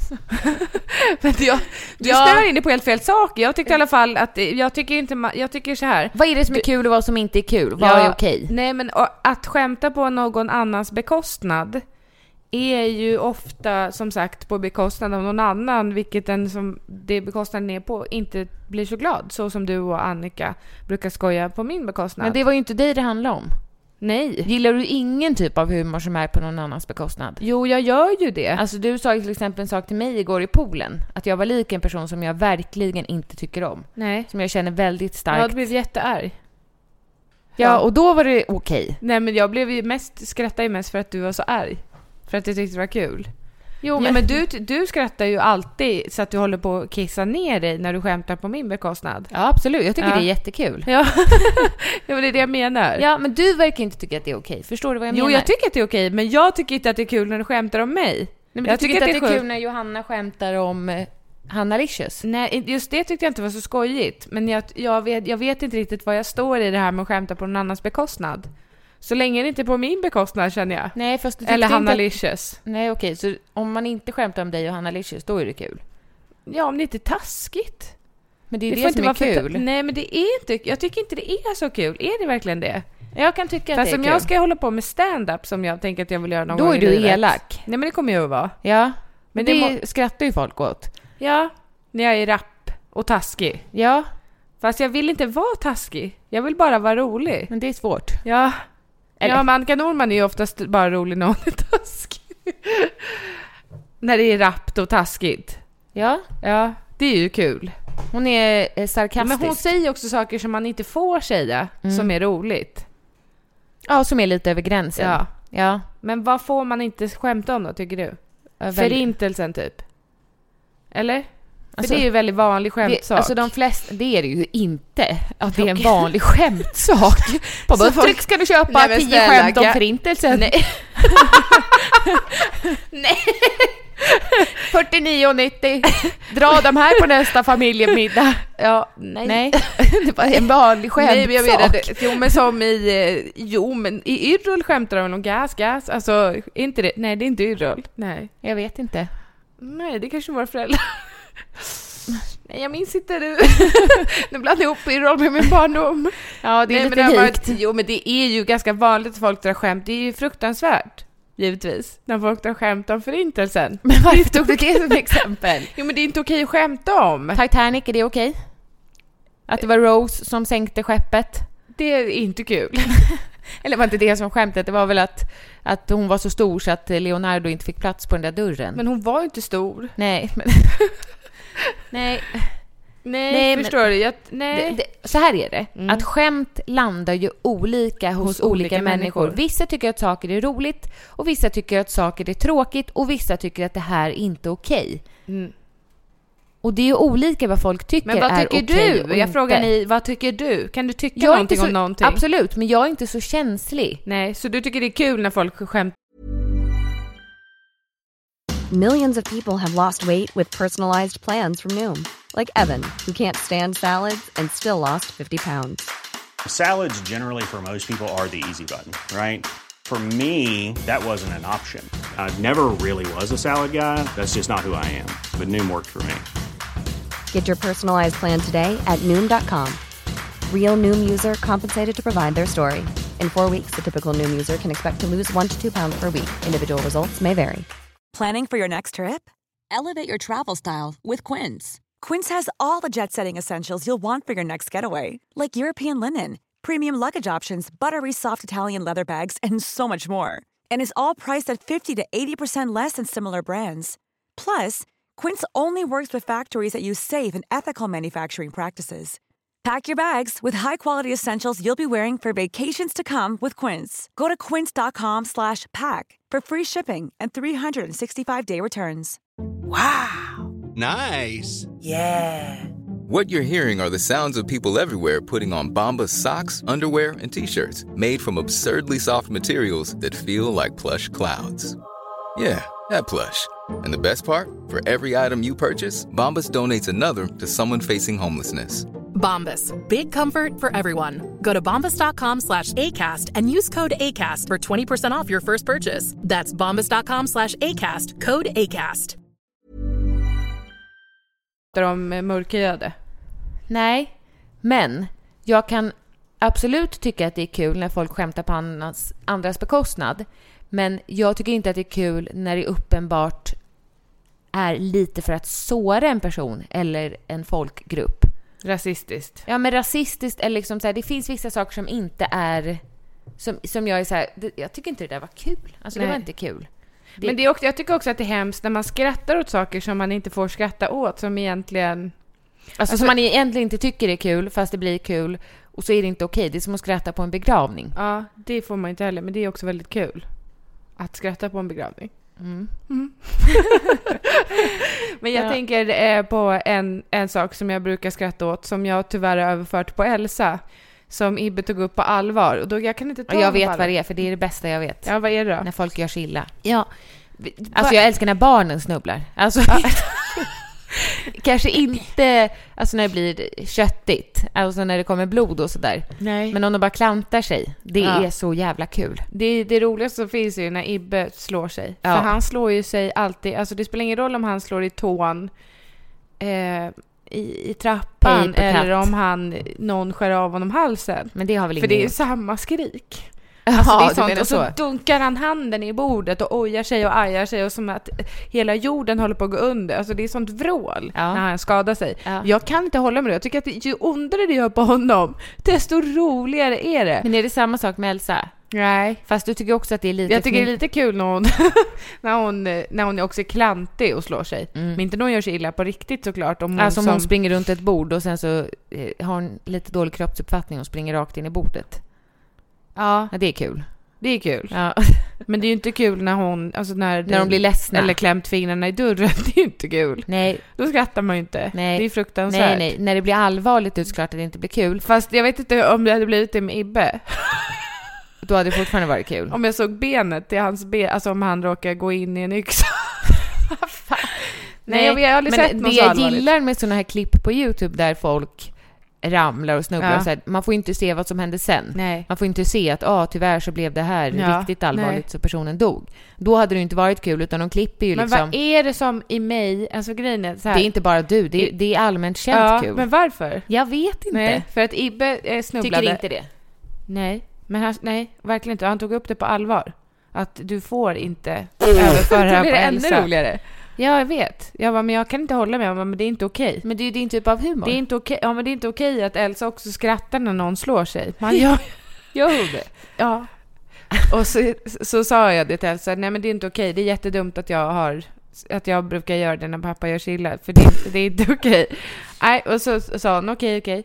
Men jag, du Ja. snöar in det på helt fel saker. Jag tyckte i alla fall att jag tycker inte ma- jag tycker så här. Vad är det som är kul och vad som inte är kul? Vad Ja, är okej? Nej, men och, att skämta på någon annans bekostnad är ju ofta som sagt på bekostnad av någon annan, vilket den som det bekostnaden är på inte blir så glad, så som du och Annika brukar skoja på min bekostnad. Men det var ju inte dig det handlade om. Nej. Gillar du ingen typ av humor som är på någon annans bekostnad? Jo, jag gör ju det. Alltså du sa ju till exempel en sak till mig igår i poolen. Att jag var lik en person som jag verkligen inte tycker om. Nej. Som jag känner väldigt Jag starkt. hade blivit jättearg. Ja, och då var det okej. Nej, men jag blev ju mest, skrattade ju mest för att du var så arg. För att jag tyckte det var kul. Jo, Ja, men, men du, du skrattar ju alltid så att du håller på att kissa ner dig när du skämtar på min bekostnad. ja, absolut. Jag tycker Ja. det är jättekul. Ja, ja, men det är det jag menar. Ja, men du verkar inte tycka att det är okej. Förstår du vad jag Jo, menar? jag tycker att det är okej, men jag tycker inte att det är kul när du skämtar om mig. Nej, men jag jag tycker inte att det är sjukt. kul när Johanna skämtar om eh, Hanna Licious. Nej, just det tyckte jag inte var så skojigt. Men jag, jag, vet, jag vet inte riktigt vad jag står i det här med att skämta på någon annans bekostnad. Så länge det inte är på min bekostnad, känner jag. Nej, fast du tyckte Eller inte Hanna att- Licious. Nej, okej. Så om man inte skämtar om dig och Hanna Licious, då är det kul. Ja, om det inte är taskigt. Men det är det, får som inte är vara för- kul. Nej, men det är inte... Jag tycker inte det är så kul. Är det verkligen det? Jag kan tycka att Fast det är om kul. jag ska hålla på med stand-up som jag tänker att jag vill göra någon Då gång är i du livet. elak. Nej, men det kommer jag att vara. Ja, men Men det, det skrattar ju folk åt. Ja, när jag är rapp och taskig. Ja, Fast jag vill inte vara taskig. Jag vill bara vara rolig. men det är svårt. Ja. Eller- Ja, men Annika Norman är ju oftast bara rolig när hon är taskig. När det är rappt och taskigt. Ja, Ja, det är ju kul. hon är eh, Men sarkastisk. hon säger också saker som man inte får säga, Mm. som är roligt. Ja, som är lite över gränsen. Ja. Ja. Men vad får man inte skämta om då, tycker du? Väldigt- Förintelsen, typ. Eller? För Alltså- det är ju väldigt vanlig Det, skämtsak. alltså de flesta, det är det ju inte. Att det är en vanlig skämtsak. På Så bara, folk- tryck ska du köpa Nej, men tio snälla, skämt om ga- förintelsen. Nej. Nej. fyrtionio nittio. Dra de här på nästa familjemiddag. Ja, nej. Nej, det var en vanlig skämtsak. Nej, men jag menar, det- jo, men som i, eh, jo, men i Yrrol skämtar de om gas, gas. Alltså, är inte det? Nej, det är inte Yrrol. Nej. Jag vet inte. Nej, det kanske var föräldrar. Nej, jag minns inte det. Nu blandar jag ihop Yrrol med min barndom. Ja, det är Nej, lite men det har likt. varit, jo, men det är ju ganska vanligt att folk drar skämt. Det är ju fruktansvärt, givetvis, när folk drar skämt om förintelsen. Men varför tog du det som exempel? Jo, men det är inte okej att skämta om. Titanic, är det okej? Att det var Rose som sänkte skeppet? Det är inte kul. Eller var inte det som skämtet? Det var väl att, att hon var så stor så att Leonardo inte fick plats på den där dörren. Men hon var ju inte stor. Nej, men... Nej, Nej, Nej, men- förstår du? Jag, nej. det, det, så här är det. Mm. Att skämt landar ju olika hos, Hos olika, olika människor. människor. Vissa tycker att saker är roligt och vissa tycker att saker är tråkigt och vissa tycker att det här inte är okej. Mm. Och det är ju olika vad folk tycker Men vad är tycker okej och du? Jag inte. frågar ni, vad tycker du? Kan du tycka Jag är någonting inte så, om någonting? Absolut, men jag är inte så känslig. Nej, så du tycker det är kul när folk skämtar? Millions of people have lost weight with personalized plans from Noom. Like Evan, who can't stand salads and still lost fifty pounds. Salads generally for most people are the easy button, right? For me, that wasn't an option. I never really was a salad guy. That's just not who I am. But Noom worked for me. Get your personalized plan today at Noom dot com. Real Noom user compensated to provide their story. In four weeks, the typical Noom user can expect to lose one to two pounds per week. Individual results may vary. Planning for your next trip? Elevate your travel style with Quince. Quince has all the jet-setting essentials you'll want for your next getaway, like European linen, premium luggage options, buttery soft Italian leather bags, and so much more. And is all priced at fifty to eighty percent less than similar brands. Plus, Quince only works with factories that use safe and ethical manufacturing practices. Pack your bags with high-quality essentials you'll be wearing for vacations to come with Quince. Go to quince dot com slash pack for free shipping and three sixty-five day returns. Wow. Nice. Yeah. What you're hearing are the sounds of people everywhere putting on Bombas socks, underwear, and T-shirts made from absurdly soft materials that feel like plush clouds. Yeah, that plush. And the best part? For every item you purchase, Bombas donates another to someone facing homelessness. Bombas. Big comfort for everyone. Go to bombas dot com slash ACAST and use code ACAST for twenty percent off your first purchase. That's bombas dot com slash ACAST. Code ACAST. De mörkhyade. Nej, men jag kan absolut tycka att det är kul när folk skämtar på andras, andras bekostnad. Men jag tycker inte att det är kul när det uppenbart är lite för att såra en person eller en folkgrupp. Rasistiskt. Ja, men rasistiskt eller liksom så här, det finns vissa saker som inte är som, som jag är så här, det, jag tycker inte det där var kul. Alltså Nej. Det var inte kul. Det... Men det är också, jag tycker också att det är hemskt när man skrattar åt saker som man inte får skratta åt, som egentligen Alltså, alltså som man egentligen inte tycker är kul fast det blir kul och så är det inte okej. Det är som att skratta på en begravning. Ja, det får man inte heller, men det är också väldigt kul att skratta på en begravning. Mm. Mm. Men jag ja. tänker eh, på en, en sak som jag brukar skratta åt, som jag tyvärr har överfört på Elsa, som Ibbe tog upp på allvar. Och då, jag kan inte ta och jag vet vad det är, för det är det bästa jag vet. Ja, vad är det då? När folk gör sig illa. Ja. Alltså jag älskar när barnen snubblar. Alltså kanske inte alltså när det blir köttigt, alltså när det kommer blod och sådär. Nej. Men om de bara klantar sig, det ja. är så jävla kul. Det, det roligaste som finns är ju när Ibbe slår sig. Ja. För han slår ju sig alltid, alltså det spelar ingen roll om han slår i tån eh, i, i trappan eller om han någon skär av honom halsen. Men det har väl för det är ju samma skrik. Alltså ja, det är sånt. Och så, så dunkar han handen i bordet och ojar sig och ajar sig och som att hela jorden håller på att gå under. Alltså det är sånt vrål ja. när han skadar sig. Ja. Jag kan inte hålla med det. Jag tycker att ju ondare det gör på honom, desto roligare är det. Men är det samma sak med Elsa? Nej. Fast du tycker också att det är lite... Jag tycker det är lite kul när hon, när hon, när hon också är klantig och slår sig. Mm. Men inte när hon gör sig illa på riktigt såklart. Om hon, alltså om som... hon springer runt ett bord och sen så eh, har hon lite dålig kroppsuppfattning och springer rakt in i bordet. Ja. Ja, det är kul. Det är kul. Ja. Men det är ju inte kul när hon alltså när, när de blir ledsna eller klämt fingrarna i dörren. Det är ju inte kul. Nej. Då skrattar man ju inte. Nej. Det är fruktansvärt. Nej, nej. När det blir allvarligt är det klart att det inte blir kul. Fast jag vet inte om det hade blivit det med Ibbe. Då hade det fortfarande varit kul. Om jag såg benet till hans ben, alltså om han råkar gå in i en yxa. Nej, nej, jag, jag har aldrig men sett det något jag allvarligt. gillar med såna här klipp på YouTube där folk ramlar och snubblar ja. och så här, man får inte se vad som hände sen. Nej. Man får inte se att ah, tyvärr så blev det här ja. riktigt allvarligt Nej. så personen dog. Då hade det inte varit kul, utan de klipper ju men liksom. Men vad är det som i mig, alltså grejen är så här. Det är inte bara du, det är, det är allmänt känt ja, kul. Men varför? Jag vet inte. Nej, för att Ibbe eh, snubblade. Tycker inte det? Nej, men han, nej, verkligen inte. Han tog upp det på allvar. Att du får inte överföra det här på Elsa. Ännu roligare. Ja, jag vet. Jag bara, men jag kan inte hålla med. Men det är inte okej. Men det är ju din typ av humor. Det är inte okej. Ja, men det är inte okej att Elsa också skrattar när någon slår sig. Man gör, gör det. Ja. Och så, så sa jag det till Elsa. Nej, men det är inte okej. Det är jättedumt att jag har att jag brukar göra det när pappa gör sig illa. För det, det är inte okej. Nej, och så sa han okej, okej.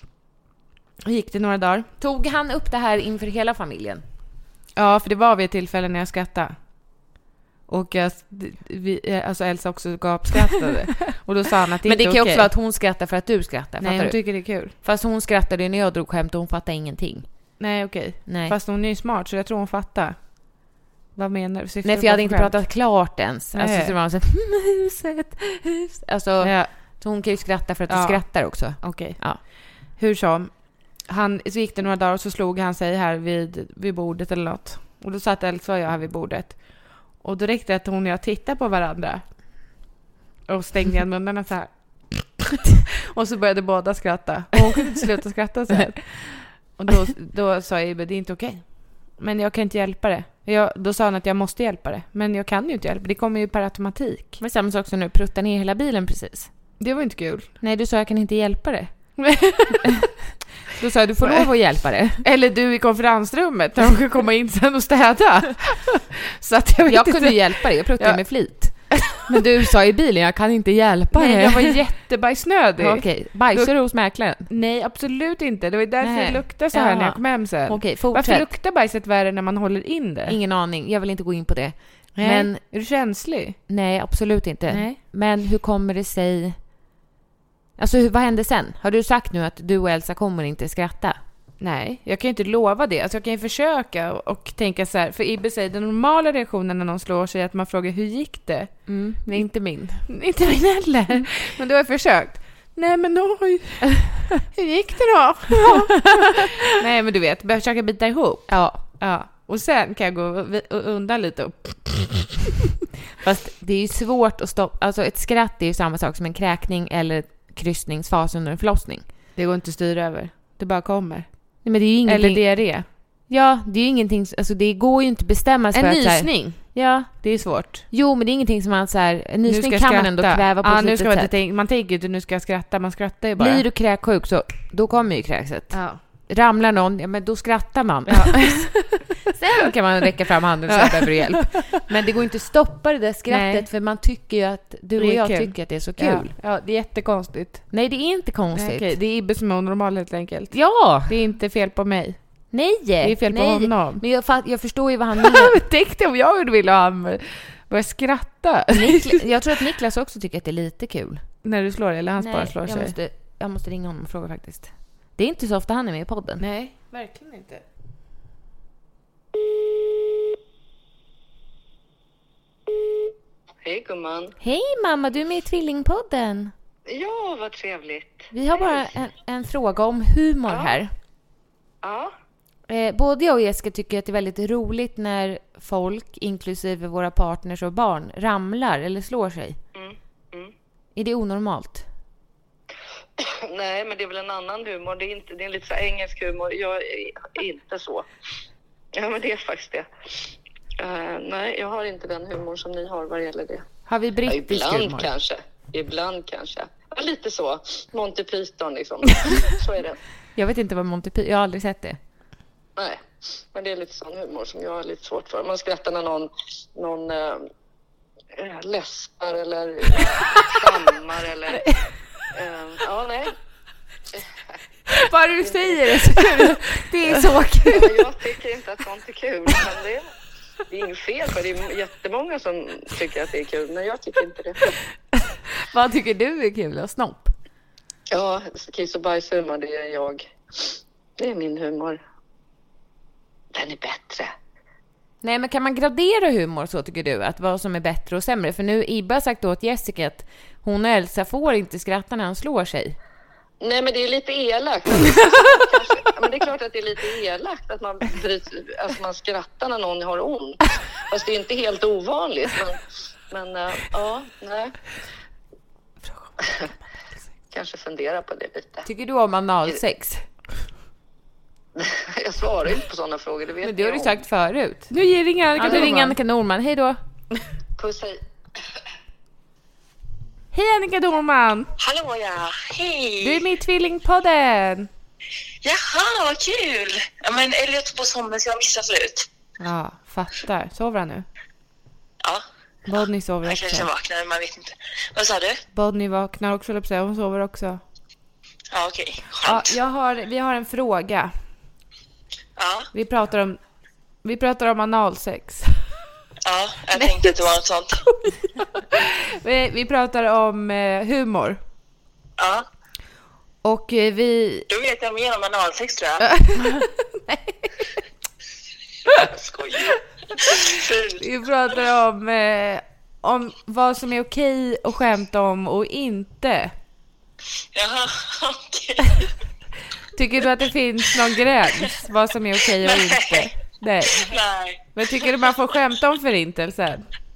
Och gick det några dagar. Tog han upp det här inför hela familjen? Ja, för det var vid ett tillfälle när jag skrattade. Och jag, vi, alltså Elsa också gapskrattade. Och då sa han att det men det inte kan okej. också vara att hon skrattar för att du skrattar. Nej, hon du? tycker det är kul. Fast hon skrattade när jag drog skämt och hon fattade ingenting. Nej, okej. Nej. Fast hon är ju smart så jag tror hon fattar. Vad menar du? Nej, för jag hade inte skämt? pratat klart ens. Nej. Alltså så var hon så här, huset, huset. Alltså, ja. Så hon kan ju skratta för att ja. du skrattar också. Okej. Ja. Hur som. Han, så gick det några dagar och så slog han sig här vid, vid bordet eller något. Och då satt Elsa och jag här vid bordet. Och då räckte det att hon och jag tittade på varandra. Och stängde igen munnarna så här. Och så började båda skratta. Och hon kunde inte sluta skratta sen. Och då, då sa jag, det är inte okej. Men jag kan inte hjälpa det. Jag, då sa han att jag måste hjälpa det. Men jag kan ju inte hjälpa det. Det kommer ju per automatik. Men samma sak som nu, prutta ner hela bilen precis. Det var inte kul. Nej, du sa jag kan inte hjälpa det. Då sa jag, du får lov att hjälpa det. Eller du i konferensrummet när de kan komma in sen och städa. Så att jag vet jag inte. kunde hjälpa det, jag pruttade ja. med flit. Men du sa i bilen, jag kan inte hjälpa Nej, det. jag var jättebajsnödig. Okej, bajsar du hos mäklaren? Nej, absolut inte. Det var därför Nej. det luktade så här Jaha. när jag kom hem sen. Okej, fortsätt. Varför luktar bajset värre när man håller in det? Ingen aning, jag vill inte gå in på det. Nej. Men Är du känslig? nej, absolut inte. Nej. Men hur kommer det sig... Alltså, hur, vad hände sen? Har du sagt nu att du och Elsa kommer inte skratta? Nej, jag kan ju inte lova det. Alltså jag kan ju försöka och, och tänka så här. För Ibbe säger den normala reaktionen när någon slår sig är att man frågar hur gick det? Mm, det är inte min. Inte min heller. Men då har jag försökt. Nej, men då hur gick det då? Nej, men du vet, börja försöka bita ihop. Ja. Ja. Och sen kan jag gå undan lite och... Fast det är ju svårt att stoppa. Alltså ett skratt är ju samma sak som en kräkning eller kryssningsfas under en förlossning. Det går inte att styra över. Det bara kommer. Nej, men det är ju ingenting... Eller diarré. Ja, det är ju ingenting... Alltså det går ju inte att bestämma sig en för att... En nysning. Ja. Det är svårt. Jo, men det är ingenting som man så här... En nysning kan skratta. man ändå kväva på ja, ett nu litet ska man, sätt. tänka, man tänker ju inte nu ska jag skratta. Man skrattar ju bara. Blir du kräksjuk så då kommer ju kräkset. Ja. Ramlar någon, ja men då skrattar man. Ja. Sen kan man räcka fram handen så Ja. behöver du hjälp. Men det går inte att stoppa det där skrattet. Nej. För man tycker ju att du Det och är jag kul. tycker att det är så kul. Ja, ja, det är jättekonstigt. Nej, det är inte konstigt. Nej, okej. Det är Ibbe som är onormal helt enkelt. Ja! Det är inte fel på mig. Nej! Det är fel på Nej. honom. Men jag, fatt, jag förstår ju vad han menar. Tänk dig om jag ville ha honom börja skratta. Nikla, jag tror att Niklas också tycker att det är lite kul. När du slår eller han Nej, bara slår sig. jag måste, jag måste ringa honom och fråga faktiskt. Det är inte så ofta han är med i podden. Nej, verkligen inte. Hej gumman. Hej mamma, du är med i Tvillingpodden. Ja, vad trevligt. Vi har bara en, en fråga om humor Ja. här. Ja. Eh, både jag och Jessica tycker att det är väldigt roligt när folk, inklusive våra partners och barn, ramlar eller slår sig. Mm. Mm. Är det onormalt? Nej, men det är väl en annan humor. Det är, inte, det är en lite så här engelsk humor. Jag är inte så. Ja, men det är faktiskt det. Uh, nej, jag har inte den humor som ni har vad det gäller det. Har vi Ja, brittisk ibland humor? kanske. Ibland kanske. Ja, lite så. Monty Python liksom. Så är det. Jag vet inte vad Monty Python... Jag har aldrig sett det. Nej, men det är lite sån humor som jag har lite svårt för. Man skrattar när någon, någon äh, läspar eller stammar eller... Äh, ja, nej. Bara du säger det så kul. Det är så kul. Ja, jag tycker inte att sånt är kul. Men det, är, det är inget fel för det är jättemånga som tycker att det är kul. Men jag tycker inte det. Vad tycker du är kul? Och snopp? Ja, kiss och bajshumor, det är jag. Det är min humor. Den är bättre. Nej, men kan man gradera humor så tycker du? Att vad som är bättre och sämre? För nu Ibba har sagt åt Jessica att hon och Elsa får inte skratta när han slår sig. Nej, men det är lite elakt. Kanske, men det är klart att det är lite elakt att man, alltså man skrattar när någon har ont. Fast det är inte helt ovanligt. Men, men uh, ja, nej. Kanske fundera på det lite. Tycker du om analsex? Jag svarar inte på sådana frågor, det vet Men det har du om. sagt förut. Nu ger ringer Annika Ja, nu ringer Annika Norman. Hej då. Puss, hej. Hej Annika Norman. Hallå ja, hej! Du är med i Tvillingpodden. Jaha, vad kul! Ja, men Elliot på sommen så jag missade förut. Ja, fattar. Sover han nu? Ja, Bodny sover jag kanske också. vaknar, man vet inte. Vad sa du? Bodny vaknar också, eller på sig. Hon sover också. Ja, okej. Ja, Skönt. jag har, vi har en fråga. Ja, Vi pratar om, vi pratar om analsex. ja, jag tänkte att det var något sånt. Vi, vi pratar om eh, humor. Ja, Och eh, vi... då vet jag mer om analsex tror jag. Jag skojar. Fult. Vi pratar om, eh, om vad som är okej att skämta om och inte. Jaha, okej. Tycker du att det finns någon gräns? Vad som är okej och inte? Nej. Nej. Men tycker du man får skämta om förintelsen?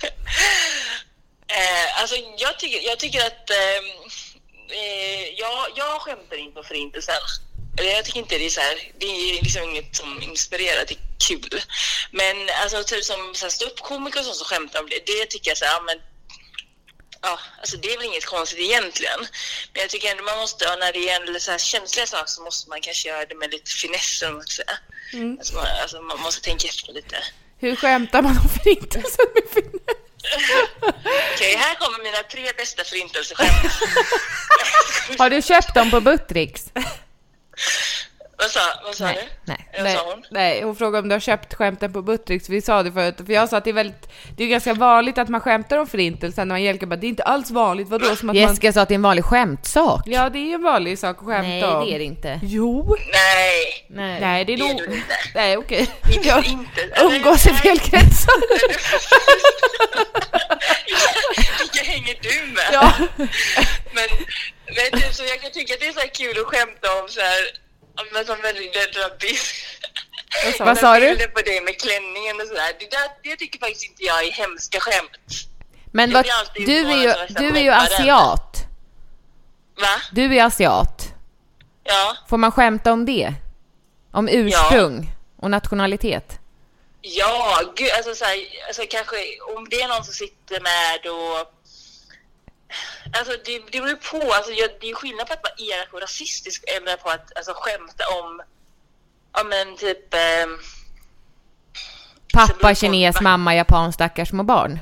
Eh, alltså jag tycker, jag tycker att eh, eh, jag, jag skämtar inte på förintelsen. Jag tycker inte det är så här, det är liksom inget som inspirerar, det är kul. Men alltså typ som så här ståuppkomiker och så, så skämtar om det, det tycker jag så här, men ja, alltså det är väl inget konstigt egentligen. Men jag tycker ändå man måste, ja, när det gäller så här känsliga saker så måste man kanske göra det med lite finess. Mm. Alltså, man, alltså man måste tänka efter lite. Hur skämtar man om förintelsen med finess? Okej, okay, här kommer mina tre bästa förintelseskämt. Har du köpt dem på Buttricks? Vad sa, vad sa nej, du? Nej, vad nej, sa hon? nej, hon frågade om du har köpt skämten på Buttricks. Vi sa det förut, för jag sa att det är väldigt, det är ganska vanligt att man skämtar om förintelsen när man hjälper, bara det är inte alls vanligt. Vadå, som att Jessica man... sa att det är en vanlig skämtsak. Ja, det är en vanlig sak att skämta nej, om. Nej, det är det inte. Jo. Nej. Nej, nej det är nog... Det inte. Nej, okej. Okay. Jag inte. umgås i fel kretsar. Vilka hänger du med? Ja. Men, men typ, så jag kan tycka att det är så här kul att skämta om så här. Men som väldigt rädda bild. Vad sa du? På det med klänningen och sådär. Det, där, det tycker faktiskt inte jag är hemska skämt. Men vad, du är ju, du är ju asiat. Va? Du är asiat. Ja. Får man skämta om det? Om ursprung ja. och nationalitet? Ja, gud, alltså, så här, alltså kanske om det är någon som sitter med och... Alltså det, det beror på, alltså det är skillnad på att vara elak och rasistisk eller på att alltså, skämta om, ja men typ... Eh, Pappa, kines, på, mamma, japan, stackars små barn.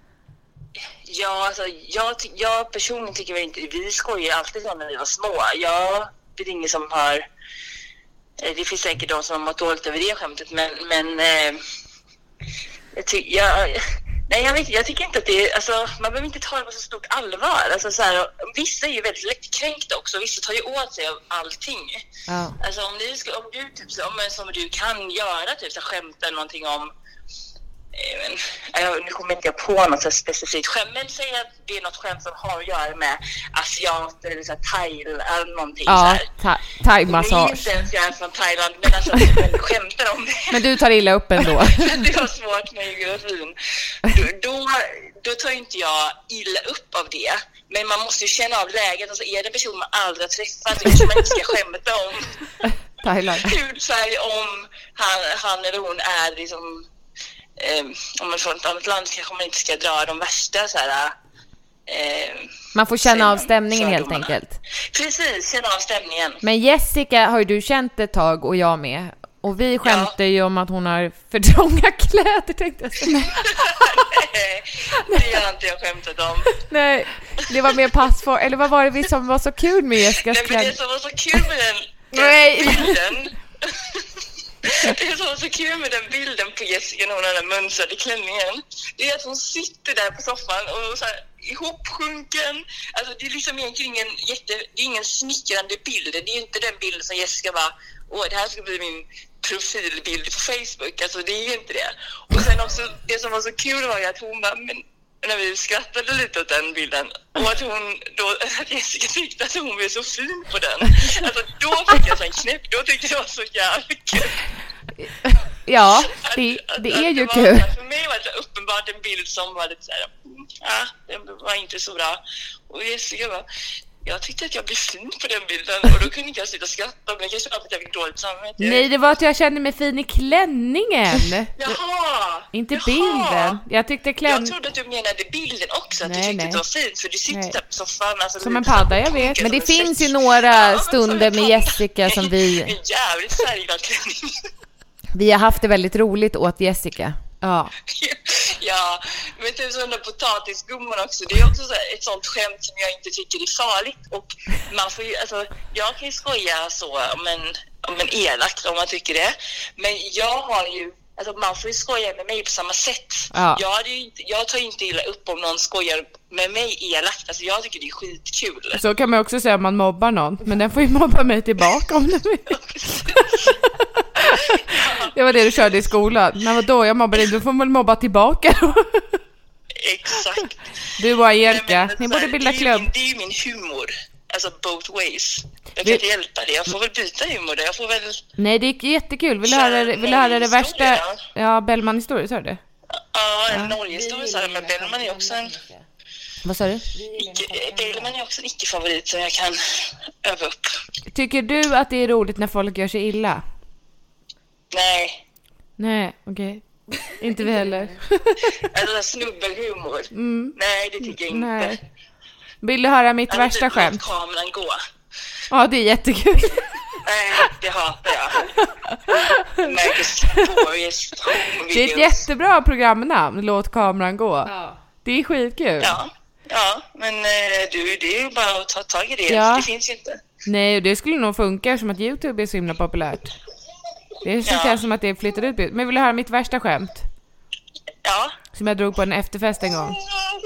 Ja, alltså jag, jag personligen tycker väl inte, vi skojar alltid om när vi var små. Jag vet ingen som har, det finns säkert de som har mått dåligt över det skämtet, men, men eh, jag tycker, jag... Nej, jag, vet, jag tycker inte att det är, alltså, man behöver inte ta det på så stort allvar. Alltså, så här, vissa är ju väldigt lättkränkta också, vissa tar ju åt sig av allting. Ja. Alltså om, ni ska, om du typ, om, som du kan göra, typ så skämta någonting om, eh, men, nu kommer inte jag på något så specifikt skämt, men säg att det är något skämt som har att göra med asiater eller så här, thai eller någonting. Ja, ta- thai-massage. Inte ens jag är från Thailand, men alltså men skämtar om det. Men du tar illa upp ändå. Det var svårt med geografin. Då, då, då tar inte jag illa upp av det. Men man måste ju känna av läget. Alltså är det en person man aldrig har träffat, det som man inte ska skämta om. Thailand. Hudfärg om han, han eller hon är liksom... Eh, om man från ett annat land kanske man inte ska dra de värsta så här... Eh, man får känna av stämningen helt enkelt. Precis, känna av stämningen. Men Jessica har ju du känt ett tag och jag med. Och vi skämtar ja. ju om att hon har för trånga kläder, tänkte jag säga. Nej, det har inte jag skämtat om. Nej, det var mer passform. Eller vad var det som var så kul med Jessicas kläder? Nej, men det som var så kul med den, den Nej. bilden... Det som var så kul med den bilden på Jessica när hon har den mönstrade klänningen, det är att hon sitter där på soffan och så här ihopsjunken. Alltså det är liksom egentligen ingen jätte, det är ingen smickrande bild. Det är inte den bilden som Jessica var, åh det här ska bli min profilbild på Facebook. Alltså det är inte det. Och sen också, det som var så kul var ju att hon bara, men när vi skrattade lite åt den bilden och att hon då, att Jessica tyckte att hon blev så fin på den. Alltså då fick jag en knäpp, då tyckte jag det var så jävla kul. Ja, det, det är ju kul. För mig var det uppenbart en bild som var lite så här, ja, den var inte så bra. Och Jessica bara, jag tyckte att jag blev fin på den bilden och då kunde inte jag sluta skratta, men kanske var att jag fick dåligt samvete. Nej, det var att jag kände mig fin i klänningen. Jaha! Inte Jaha. bilden. Jag tyckte klänningen... Jag trodde att du menade bilden också, att nej, du tyckte nej. att det var fint, för du sitter nej. där på soffan. Alltså, som en padda, jag vet. Men det finns ju några ja, stunder med Jessica som vi... En jävligt färgglad klänning. Vi har haft det väldigt roligt åt Jessica. Ja. Ja, men typ sådana potatisgumman också. Det är också så ett sånt skämt som jag inte tycker är farligt. Och man får ju, alltså, jag kan ju skoja så om en, om en elak om man tycker det. Men jag har ju, alltså man får ju skoja med mig på samma sätt. Ja. Jag, hade ju inte, jag tar ju inte illa upp om någon skojar med mig elakt. Alltså jag tycker det är skitkul. Så kan man också säga om man mobbar någon. Men den får ju mobba mig tillbaka om den vill. Det var det du körde i skolan. Men vadå, jag mobbar dig, du får väl mobba tillbaka då. Exakt. Du och Angelica, ni borde bilda det klubb. Min, det är ju min humor. alltså both ways. Jag kan inte hjälpa det. Jag får väl byta humor där. Jag får väl... Nej, det är jättekul. Vill du höra, vill du höra det värsta? Ja, Bellman-historia, sa du det? Ja, en ja. Norge-historia sa det, men Bellman är också en... Vad sa du? Icke, Bellman är också en icke-favorit som jag kan öva upp. Tycker du att det är roligt när folk gör sig illa? Nej. Nej, okej. Okay. Inte vi heller. Alltså snubbelhumor. Mm. Nej, det tycker jag inte. Nej. Vill du höra mitt alltså, värsta typ skämt? Låt kameran gå. Ja, det är jättekul. Nej, det hatar jag. Det är ett jättebra programnamn, Låt kameran gå. Ja. Det är skitkul. Ja, ja men du, det är ju bara att ta tag i det. Ja. Det finns ju inte. Nej, det skulle nog funka som att YouTube är så himla populärt. Det känns ja. som att det flyttar ut. Men vill du höra mitt värsta skämt? Ja. Som jag drog på en efterfest en gång.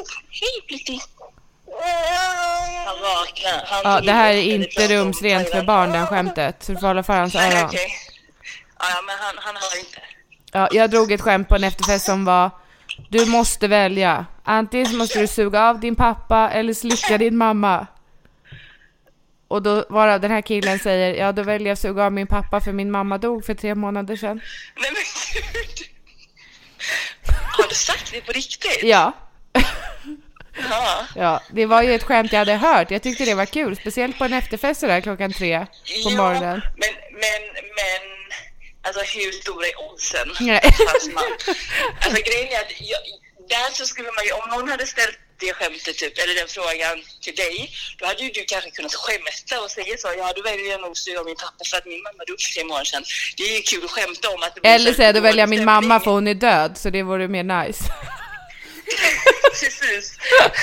Han vaknar. Han ja, det här är inte rumsrent för barn, det här skämtet. Så du får hålla för hans öron. Nej, okej. Ja, men han, han har inte. Ja, jag drog ett skämt på en efterfest som var: du måste välja. Antingen så måste du suga av din pappa eller slicka din mamma. Och då var den här killen säger: ja, då väljer jag att suga av min pappa för min mamma dog för tre månader sedan. Nej, men gud. Har du sagt det på riktigt? Ja. Ja. Ja, det var ju ett skämt jag hade hört. Jag tyckte det var kul, speciellt på en efterfest där klockan tre på ja, morgonen. Men, men, men alltså hur stora är oddsen? Nej. Alltså grejen är att jag, där så skulle man ju, om någon hade ställt det skämtet typ, eller den frågan till dig, då hade ju du kanske kunnat skämta och säga så: ja, då väljer jag nog suga av min pappa för att min mamma dog för tre månader sedan. Det är ju kul att skämta om att det blir. Eller säga, då väljer jag min mamma för hon är död, så det vore mer nice. Precis.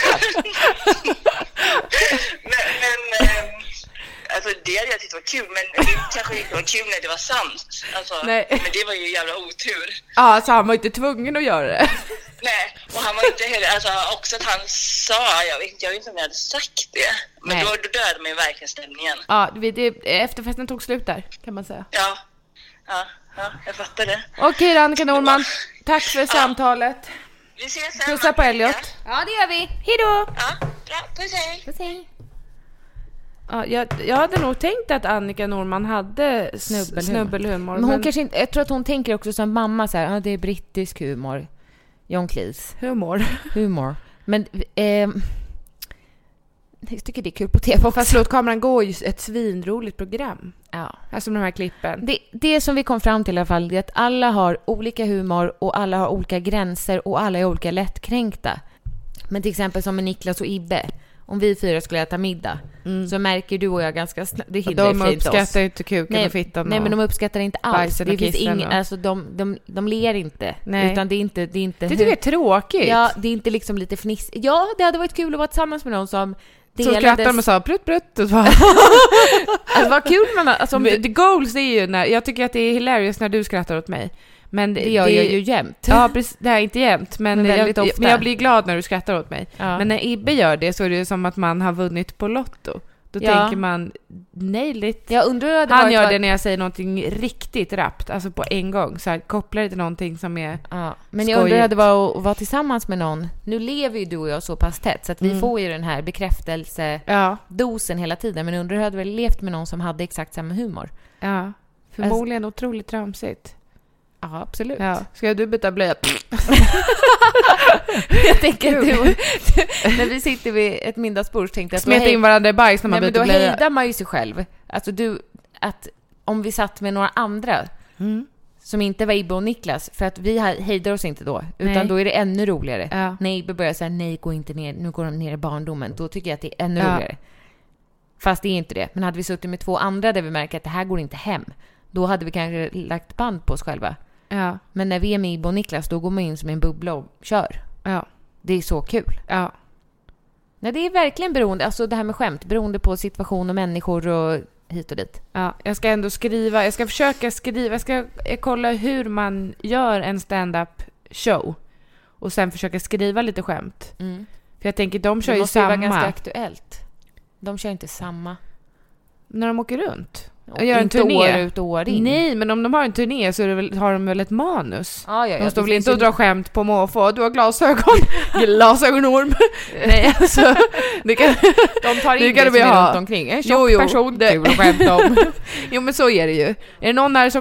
men, men ähm, alltså det hade jag tyckt var kul, men det kanske inte var kul när det var sant. Alltså, nej. Men det var ju jävla otur. Ja, så han var inte tvungen att göra det. Nej, och han var inte heller, alltså också att han sa, jag vet inte, jag vet inte om jag hade sagt det. Men då, då dödade man ju verkligen stämningen. Ja, det, det, efterfesten tog slut där, kan man säga. Ja, ja, ja jag fattar det. Okej, Annika Norman, tack för ja. samtalet. Vi ses sen. Pussa på Elliot. Ja, det gör vi. Hej då. Ja, bra. Puss hej. Puss hej. Ja, jag, jag hade nog tänkt att Annika Norman hade snubbelhumor. snubbelhumor men hon men... kanske inte, jag tror att hon tänker också som mamma så här, ja, det är brittisk humor. John Cleese. Humor. Humor. Men eh, jag tycker det är kul på tv också. Fast Låt kameran gå ju ett svinroligt program. Ja. Alltså de här klippen. Det, det som vi kom fram till i alla fall är att alla har olika humor och alla har olika gränser och alla är olika lättkränkta. Men till exempel som med Niklas och Ibbe. Om vi fyra skulle äta middag mm. så märker du och jag ganska snabbt. Det de uppskattar ju inte kuken nej, och fittan. Nej, men de uppskattar inte alls. Det finns ingen, alltså de, de, de ler inte. Nej. Utan det är inte... Det, är inte det tycker jag är tråkigt. Ja, det är inte liksom lite fniss. Ja, det hade varit kul att vara tillsammans med någon som... Så skrattar de och sa prutt prutt. Och så. Alltså vad kul man har. Alltså, the goals är ju när... Jag tycker att det är hilarious när du skrattar åt mig. Men det, det gör det, jag ju jämt. Ja, precis, det är inte jämt. Men, men, jag, ofta. men jag blir glad när du skrattar åt mig. Ja. Men när Ibbe gör det så är det som att man har vunnit på Lotto. Då ja. tänker man, nejligt. Jag undrar Han gör det när jag säger någonting riktigt rappt. Alltså på en gång. Så här, kopplar det till någonting som är ja. Men jag undrar det var att vara tillsammans med någon. Nu lever ju du och jag så pass tätt. Så att vi mm. får ju den här bekräftelsedosen ja. hela tiden. Men undrar du hade väl levt med någon som hade exakt samma humor? Ja, förmodligen alltså, otroligt tramsigt. Ja, absolut. Ja. Ska du byta blöja? Jag tänker att du, när vi sitter vid ett middagsbord så tänkte jag att smeta in varandra i bajs när man nej, byter blöja. Då hejdar man ju sig själv. Alltså du, att om vi satt med några andra mm. som inte var Ibbe och Niklas, för att vi hejdar oss inte då, utan nej. då är det ännu roligare. Ja. När Ibbe börjar säga nej, gå inte ner, nu går de ner i barndomen, då tycker jag att det är ännu ja. roligare. Fast det är inte det. Men hade vi suttit med två andra där vi märker att det här går inte hem, då hade vi kanske lagt band på oss själva. Ja. Men när vi är med Ibbe och Niklas, då går man in som en bubbla och kör. Ja. Det är så kul. Ja. Nej, det är verkligen beroende, alltså det här med skämt, beroende på situation och människor och hit och dit. Ja, jag ska ändå skriva, jag ska försöka skriva, jag ska kolla hur man gör en stand-up show och sen försöka skriva lite skämt. Mm. För jag tänker, de kör det ju samma. Det måste vara ganska aktuellt. De kör inte samma. när de åker runt. Och gör en inte turné. År ut och år in. Nej, men om de har en turné så är det väl, har de väl ett manus. Ah, ja, ja, de står väl inte ju... och drar skämt på måfå. Du har glasögon. Glasögonorm. Nej, alltså. Det kan, de tar in det, det som är ha. runt omkring. En tjock jo, jo, person. Det... Kul att skämta om. Jo, men så är det ju. Är det någon där som...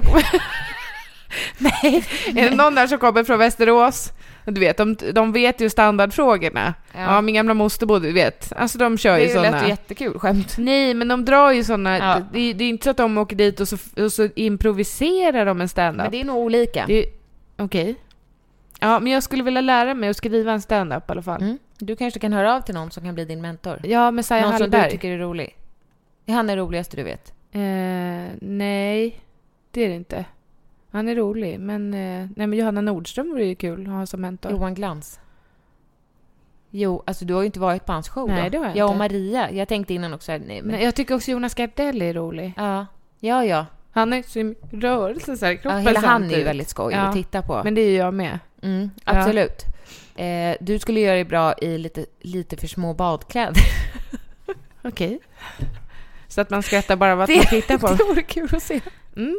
Nej. Är det någon där som kommer från Västerås? Du vet, de, de vet ju standardfrågorna. Ja, ja min gamla mosterbo, du vet. Alltså de kör ju sådana. Det är ju jättekul skämt. Nej, men de drar ju sådana. Ja. Det, det är inte så att de åker dit och så, och så improviserar de en stand-up. Men det är nog olika. Okej. Okay. Ja, men jag skulle vilja lära mig att skriva en stand-up i alla fall. Mm. Du kanske kan höra av till någon som kan bli din mentor. Ja, Messiah någon Hallberg. Som du tycker är rolig. Är han den roligaste du vet? Eh, nej, det är det inte. Han är rolig, men, eh, nej, men Johanna Nordström vore ju kul att ha som mentor. Johan Glans. Jo, alltså du har ju inte varit på hans show. Nej, då. det har jag Jag inte. och Maria, jag tänkte innan också. Nej, men... nej, jag tycker också Jonas Gardell är rolig. Ja, ja, ja. Han är så i rörelse så här, kroppen ja, hela han samtidigt. är ju väldigt skoj ja. att titta på. Men det är ju jag med. Mm, absolut. Ja. Eh, du skulle göra det bra i lite, lite för små badkläder. Okej. Okay. Så att man skrattar bara av att det, man tittar på. Det vore kul att se. Mm.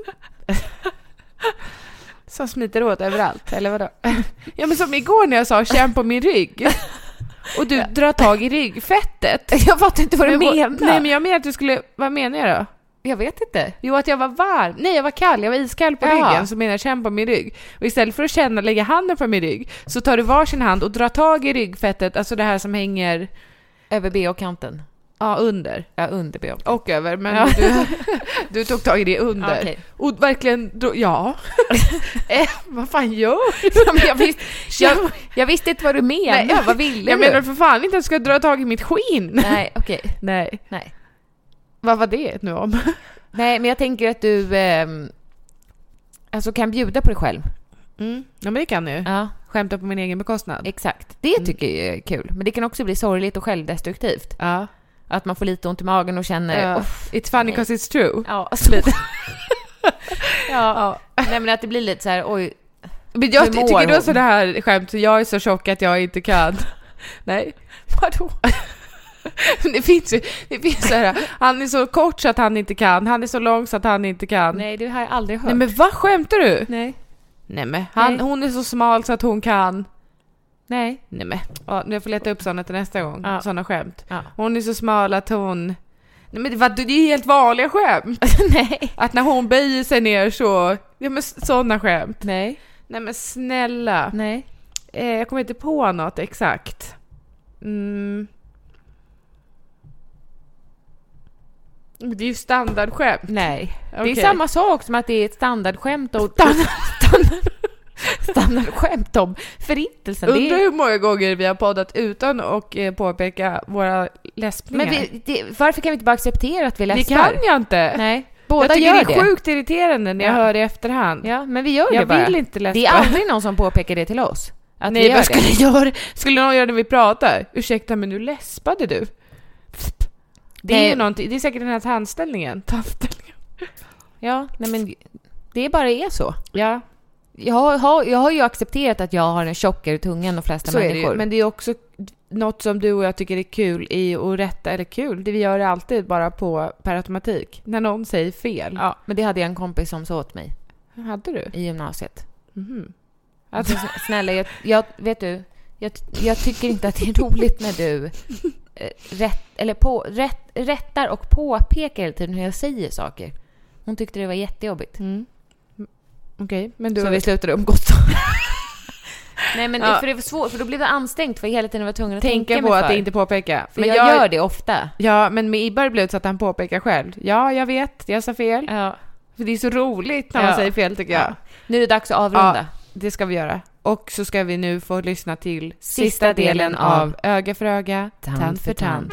Som smiter åt överallt, eller vadå? Ja, men som igår när jag sa känn på min rygg. Och du ja. drar tag i ryggfettet. Jag fattar inte vad du men, menar. Nej, men jag menar att du skulle... Vad menar jag då? Jag vet inte. Jo, att jag var varm. Nej, jag var kall. Jag var iskall på ja. ryggen. Så menar jag känn på min rygg. Och istället för att känna, lägga handen på min rygg, så tar du varsin hand och drar tag i ryggfettet. Alltså det här som hänger... Över B O-kanten. Ja, under. Ja, under B O. Och över, men ja. du, du tog tag i det under. Okay. Och verkligen, ja. eh, vad fan gör du? Ja, men jag, visst, jag, jag visste inte vad du menade. Nej, vad ville jag du? Jag menar för fan inte att jag ska dra tag i mitt skinn. Nej, okej. Okay. Nej. Nej. Vad var det nu om? Nej, men jag tänker att du eh, alltså kan bjuda på dig själv. Mm. Ja, men det kan ju. Ja. Skämta på min egen bekostnad. Exakt. Det mm. tycker jag är kul. Men det kan också bli sorgligt och självdestruktivt. Ja. Att man får lite ont i magen och känner... Uh, it's funny because it's true. Ja, alltså lite. ja. ja. Nej, men att det blir lite så här, oj... Men jag tycker då så det här skämt, så jag är så chockad att jag inte kan. Nej. Vadå? Det finns ju, det finns så här, han är så kort så att han inte kan. Han är så lång så att han inte kan. Nej, det har jag aldrig hört. Nej, men vad skämtar du? Nej. Nej, men han, Nej. hon är så smal så att hon kan... Nej. Nej, men ja, nu får jag leta upp sådana till nästa gång. Ja. Sådana skämt. Ja. Hon är så smal att hon... Nej, men det, det är ju helt vanliga skämt. Nej. Att när hon böjer sig ner så... Ja, men sådana skämt. Nej. Nej, men snälla. Nej. Eh, jag kommer inte på något exakt. Mm. Det är ju standardskämt. Nej. Okay. Det är samma sak som att det är ett standardskämt och... Standard... standard... standardskämt om förintelsen. Undrar det är... hur många gånger vi har poddat utan att eh, påpeka våra läspningar. Men vi, det, varför kan vi inte bara acceptera att vi läspar? Det kan jag inte. Nej. Båda jag tycker gör det är det. sjukt irriterande när jag ja. hör det i efterhand. Ja, men vi gör det jag bara. Jag vill inte läspa. Det är aldrig någon som påpekar det till oss. Att Nej, vi gör vad skulle det. jag göra? Skulle någon göra det när vi pratar? Ursäkta, men nu läspade du. Det är ju någonting. Det är säkert den här tandställningen. Tandställningen. Ja, nej men det bara är så. Ja. Jag har, jag har ju accepterat att jag har en tjockare tunga än de flesta så människor. Är det ju. Men det är också något som du och jag tycker är kul i att rätta, eller kul, det vi gör det alltid bara på per automatik. När någon säger fel. Ja, men det hade jag en kompis som sa åt mig. Hade du? I gymnasiet. Mhm. Alltså, snälla, jag, jag, vet du, jag, jag tycker inte att det är roligt när du eh, rätt, eller på, rätt, rättar och påpekar hela tiden hur jag säger saker. Hon tyckte det var jättejobbigt. Mm. Okej, okay, men du... Så vi slutade umgås. Nej, men ja. för det var svårt, för då blev det ansträngt för hela tiden var tvungen att tänka, tänka på mig att det inte påpeka. För men jag, jag gör det ofta. Ja, men med Ibar blev det så att han påpekar själv. Ja, jag vet, jag sa fel. Ja. För det är så roligt när ja. man säger fel, tycker jag. Ja. Nu är det dags att avrunda. Ja, det ska vi göra. Och så ska vi nu få lyssna till sista delen av Öga för öga, tand, tand för tand.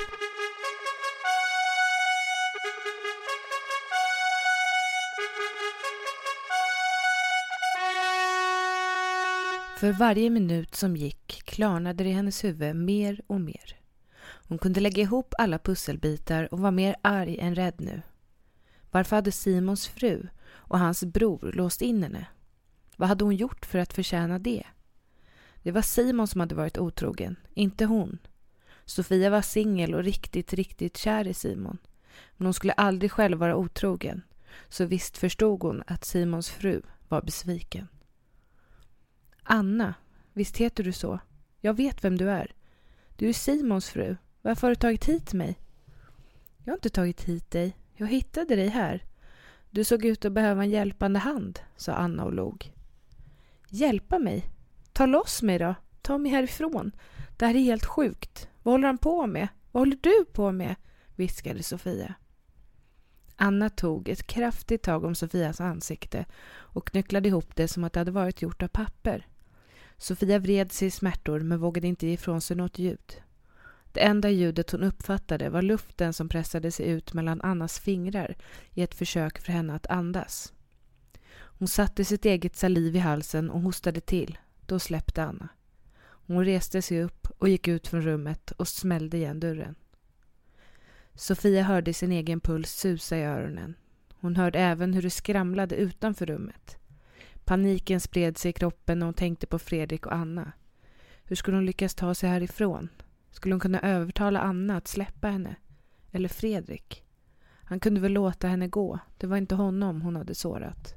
För varje minut som gick klarnade det i hennes huvud mer och mer. Hon kunde lägga ihop alla pusselbitar och var mer arg än rädd nu. Varför hade Simons fru och hans bror låst in henne? Vad hade hon gjort för att förtjäna det? Det var Simon som hade varit otrogen, inte hon. Sofia var singel och riktigt, riktigt kär i Simon. Men hon skulle aldrig själv vara otrogen. Så visst förstod hon att Simons fru var besviken. Anna, visst heter du så? Jag vet vem du är. Du är Simons fru. Varför har du tagit hit mig? Jag har inte tagit hit dig. Jag hittade dig här. Du såg ut att behöva en hjälpande hand, sa Anna och log. Hjälpa mig? Ta loss mig då. Ta mig härifrån. Det här är helt sjukt. Vad håller han på med? Vad håller du på med? Viskade Sofia. Anna tog ett kraftigt tag om Sofias ansikte och knycklade ihop det som att det hade varit gjort av papper. Sofia vred sig i smärtor men vågade inte ge ifrån sig något ljud. Det enda ljudet hon uppfattade var luften som pressade sig ut mellan Annas fingrar i ett försök för henne att andas. Hon satte sitt eget saliv i halsen och hostade till. Då släppte Anna. Hon reste sig upp och gick ut från rummet och smällde igen dörren. Sofia hörde sin egen puls susa i öronen. Hon hörde även hur det skramlade utanför rummet. Paniken spred sig i kroppen när hon tänkte på Fredrik och Anna. Hur skulle hon lyckas ta sig härifrån? Skulle hon kunna övertala Anna att släppa henne? Eller Fredrik? Han kunde väl låta henne gå. Det var inte honom hon hade sårat.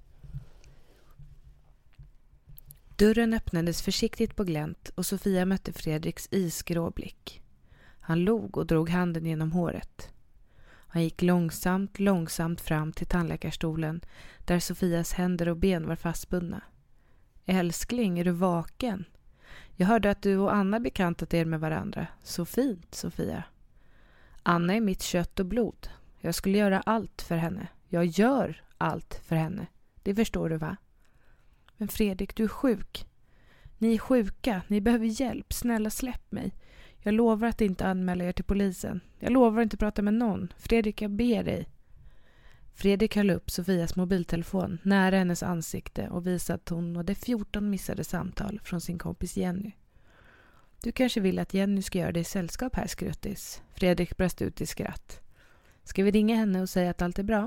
Dörren öppnades försiktigt på glänt och Sofia mötte Fredriks isgrå blick. Han log och drog handen genom håret. Han gick långsamt, långsamt fram till tandläkarstolen där Sofias händer och ben var fastbundna. Älskling, är du vaken? Jag hörde att du och Anna bekantat er med varandra. Så fint, Sofia. Anna är mitt kött och blod. Jag skulle göra allt för henne. Jag gör allt för henne. Det förstår du, va? Men Fredrik, du är sjuk. Ni är sjuka. Ni behöver hjälp. Snälla, släpp mig. Jag lovar att inte anmäla er till polisen. Jag lovar att inte prata med någon. Fredrik, jag ber dig. Fredrik höll upp Sofias mobiltelefon nära hennes ansikte och visade att hon hade fjorton missade samtal från sin kompis Jenny. Du kanske vill att Jenny ska göra dig sällskap här, skruttis. Fredrik brast ut i skratt. Ska vi ringa henne och säga att allt är bra?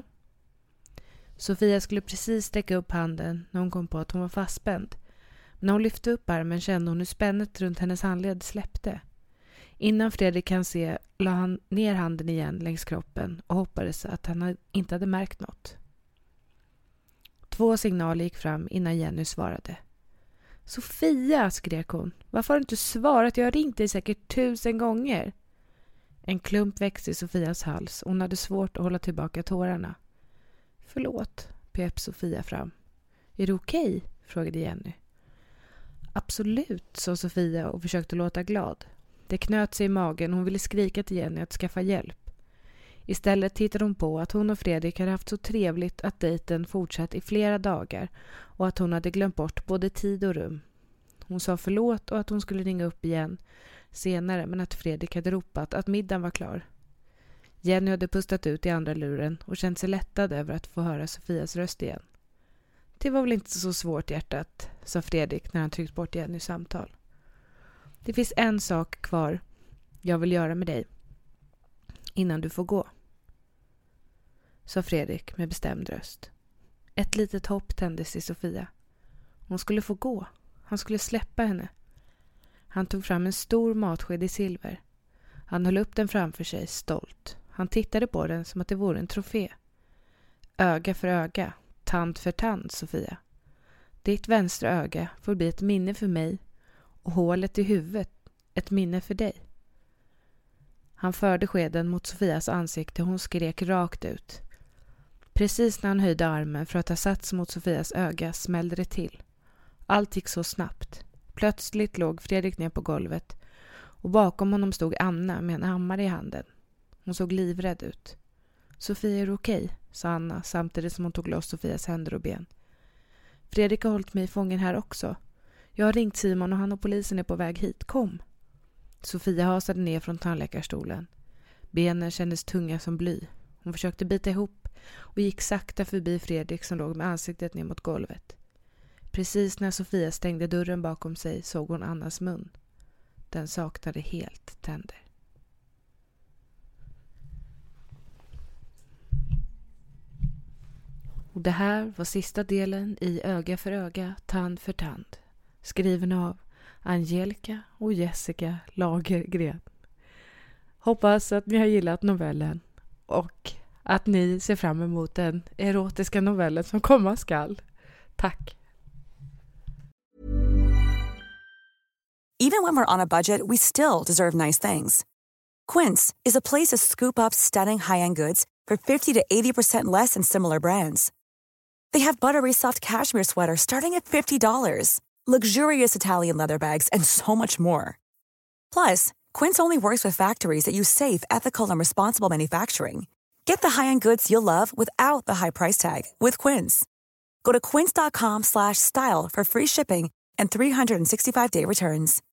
Sofia skulle precis sträcka upp handen när hon kom på att hon var fastspänd. Men när hon lyfte upp armen kände hon hur spännet runt hennes handled släppte. Innan Fredrik kan se la han ner handen igen längs kroppen och hoppades att han inte hade märkt något. Två signaler gick fram innan Jenny svarade. Sofia, skrek hon. Varför har du inte svarat? Jag har ringt dig säkert tusen gånger. En klump växte i Sofias hals och hon hade svårt att hålla tillbaka tårarna. Förlåt, pep Sofia fram. Är du okej? Frågade Jenny. Absolut, sa Sofia och försökte låta glad. Det knöt sig i magen och hon ville skrika till Jenny att skaffa hjälp. Istället tittade hon på att hon och Fredrik hade haft så trevligt att dejten fortsatt i flera dagar och att hon hade glömt bort både tid och rum. Hon sa förlåt och att hon skulle ringa upp igen senare men att Fredrik hade ropat att middagen var klar. Jenny hade pustat ut i andra luren och känt sig lättad över att få höra Sofias röst igen. Det var väl inte så svårt, hjärtat, sa Fredrik när han tryckt bort Jennys samtal. Det finns en sak kvar jag vill göra med dig innan du får gå, sa Fredrik med bestämd röst. Ett litet hopp tändes i Sofia. Hon skulle få gå. Han skulle släppa henne. Han tog fram en stor matsked i silver. Han höll upp den framför sig, stolt. Han tittade på den som att det vore en trofé. Öga för öga, tand för tand, Sofia. Ditt vänstra öga får bli ett minne för mig och hålet i huvudet ett minne för dig. Han förde skeden mot Sofias ansikte och hon skrek rakt ut. Precis när han höjde armen för att ha sats mot Sofias öga smällde det till. Allt gick så snabbt. Plötsligt låg Fredrik ner på golvet och bakom honom stod Anna med en hammare i handen. Hon såg livrädd ut. Sofia, är du okej? Sa Anna samtidigt som hon tog loss Sofias händer och ben. Fredrik har hållit mig i fången här också. Jag har ringt Simon och han och polisen är på väg hit. Kom! Sofia hasade ner från tandläkarstolen. Benen kändes tunga som bly. Hon försökte bita ihop och gick sakta förbi Fredrik som låg med ansiktet ner mot golvet. Precis när Sofia stängde dörren bakom sig såg hon Annas mun. Den saknade helt tänder. Och det här var sista delen i Öga för öga, tand för tand. Skriven av Angelica och Jessica Lagergren. Hoppas att ni har gillat novellen. och att ni ser fram emot den erotiska novellen som komma skall. Tack! Even when we're on a budget, we still deserve nice things. Quince is a place to scoop up stunning high-end goods for fifty to eighty percent less than similar brands. They have buttery soft cashmere sweaters starting at fifty dollars, luxurious Italian leather bags, and so much more. Plus, Quince only works with factories that use safe, ethical, and responsible manufacturing. Get the high-end goods you'll love without the high price tag with Quince. Go to quince.com slash style for free shipping and three sixty-five day returns.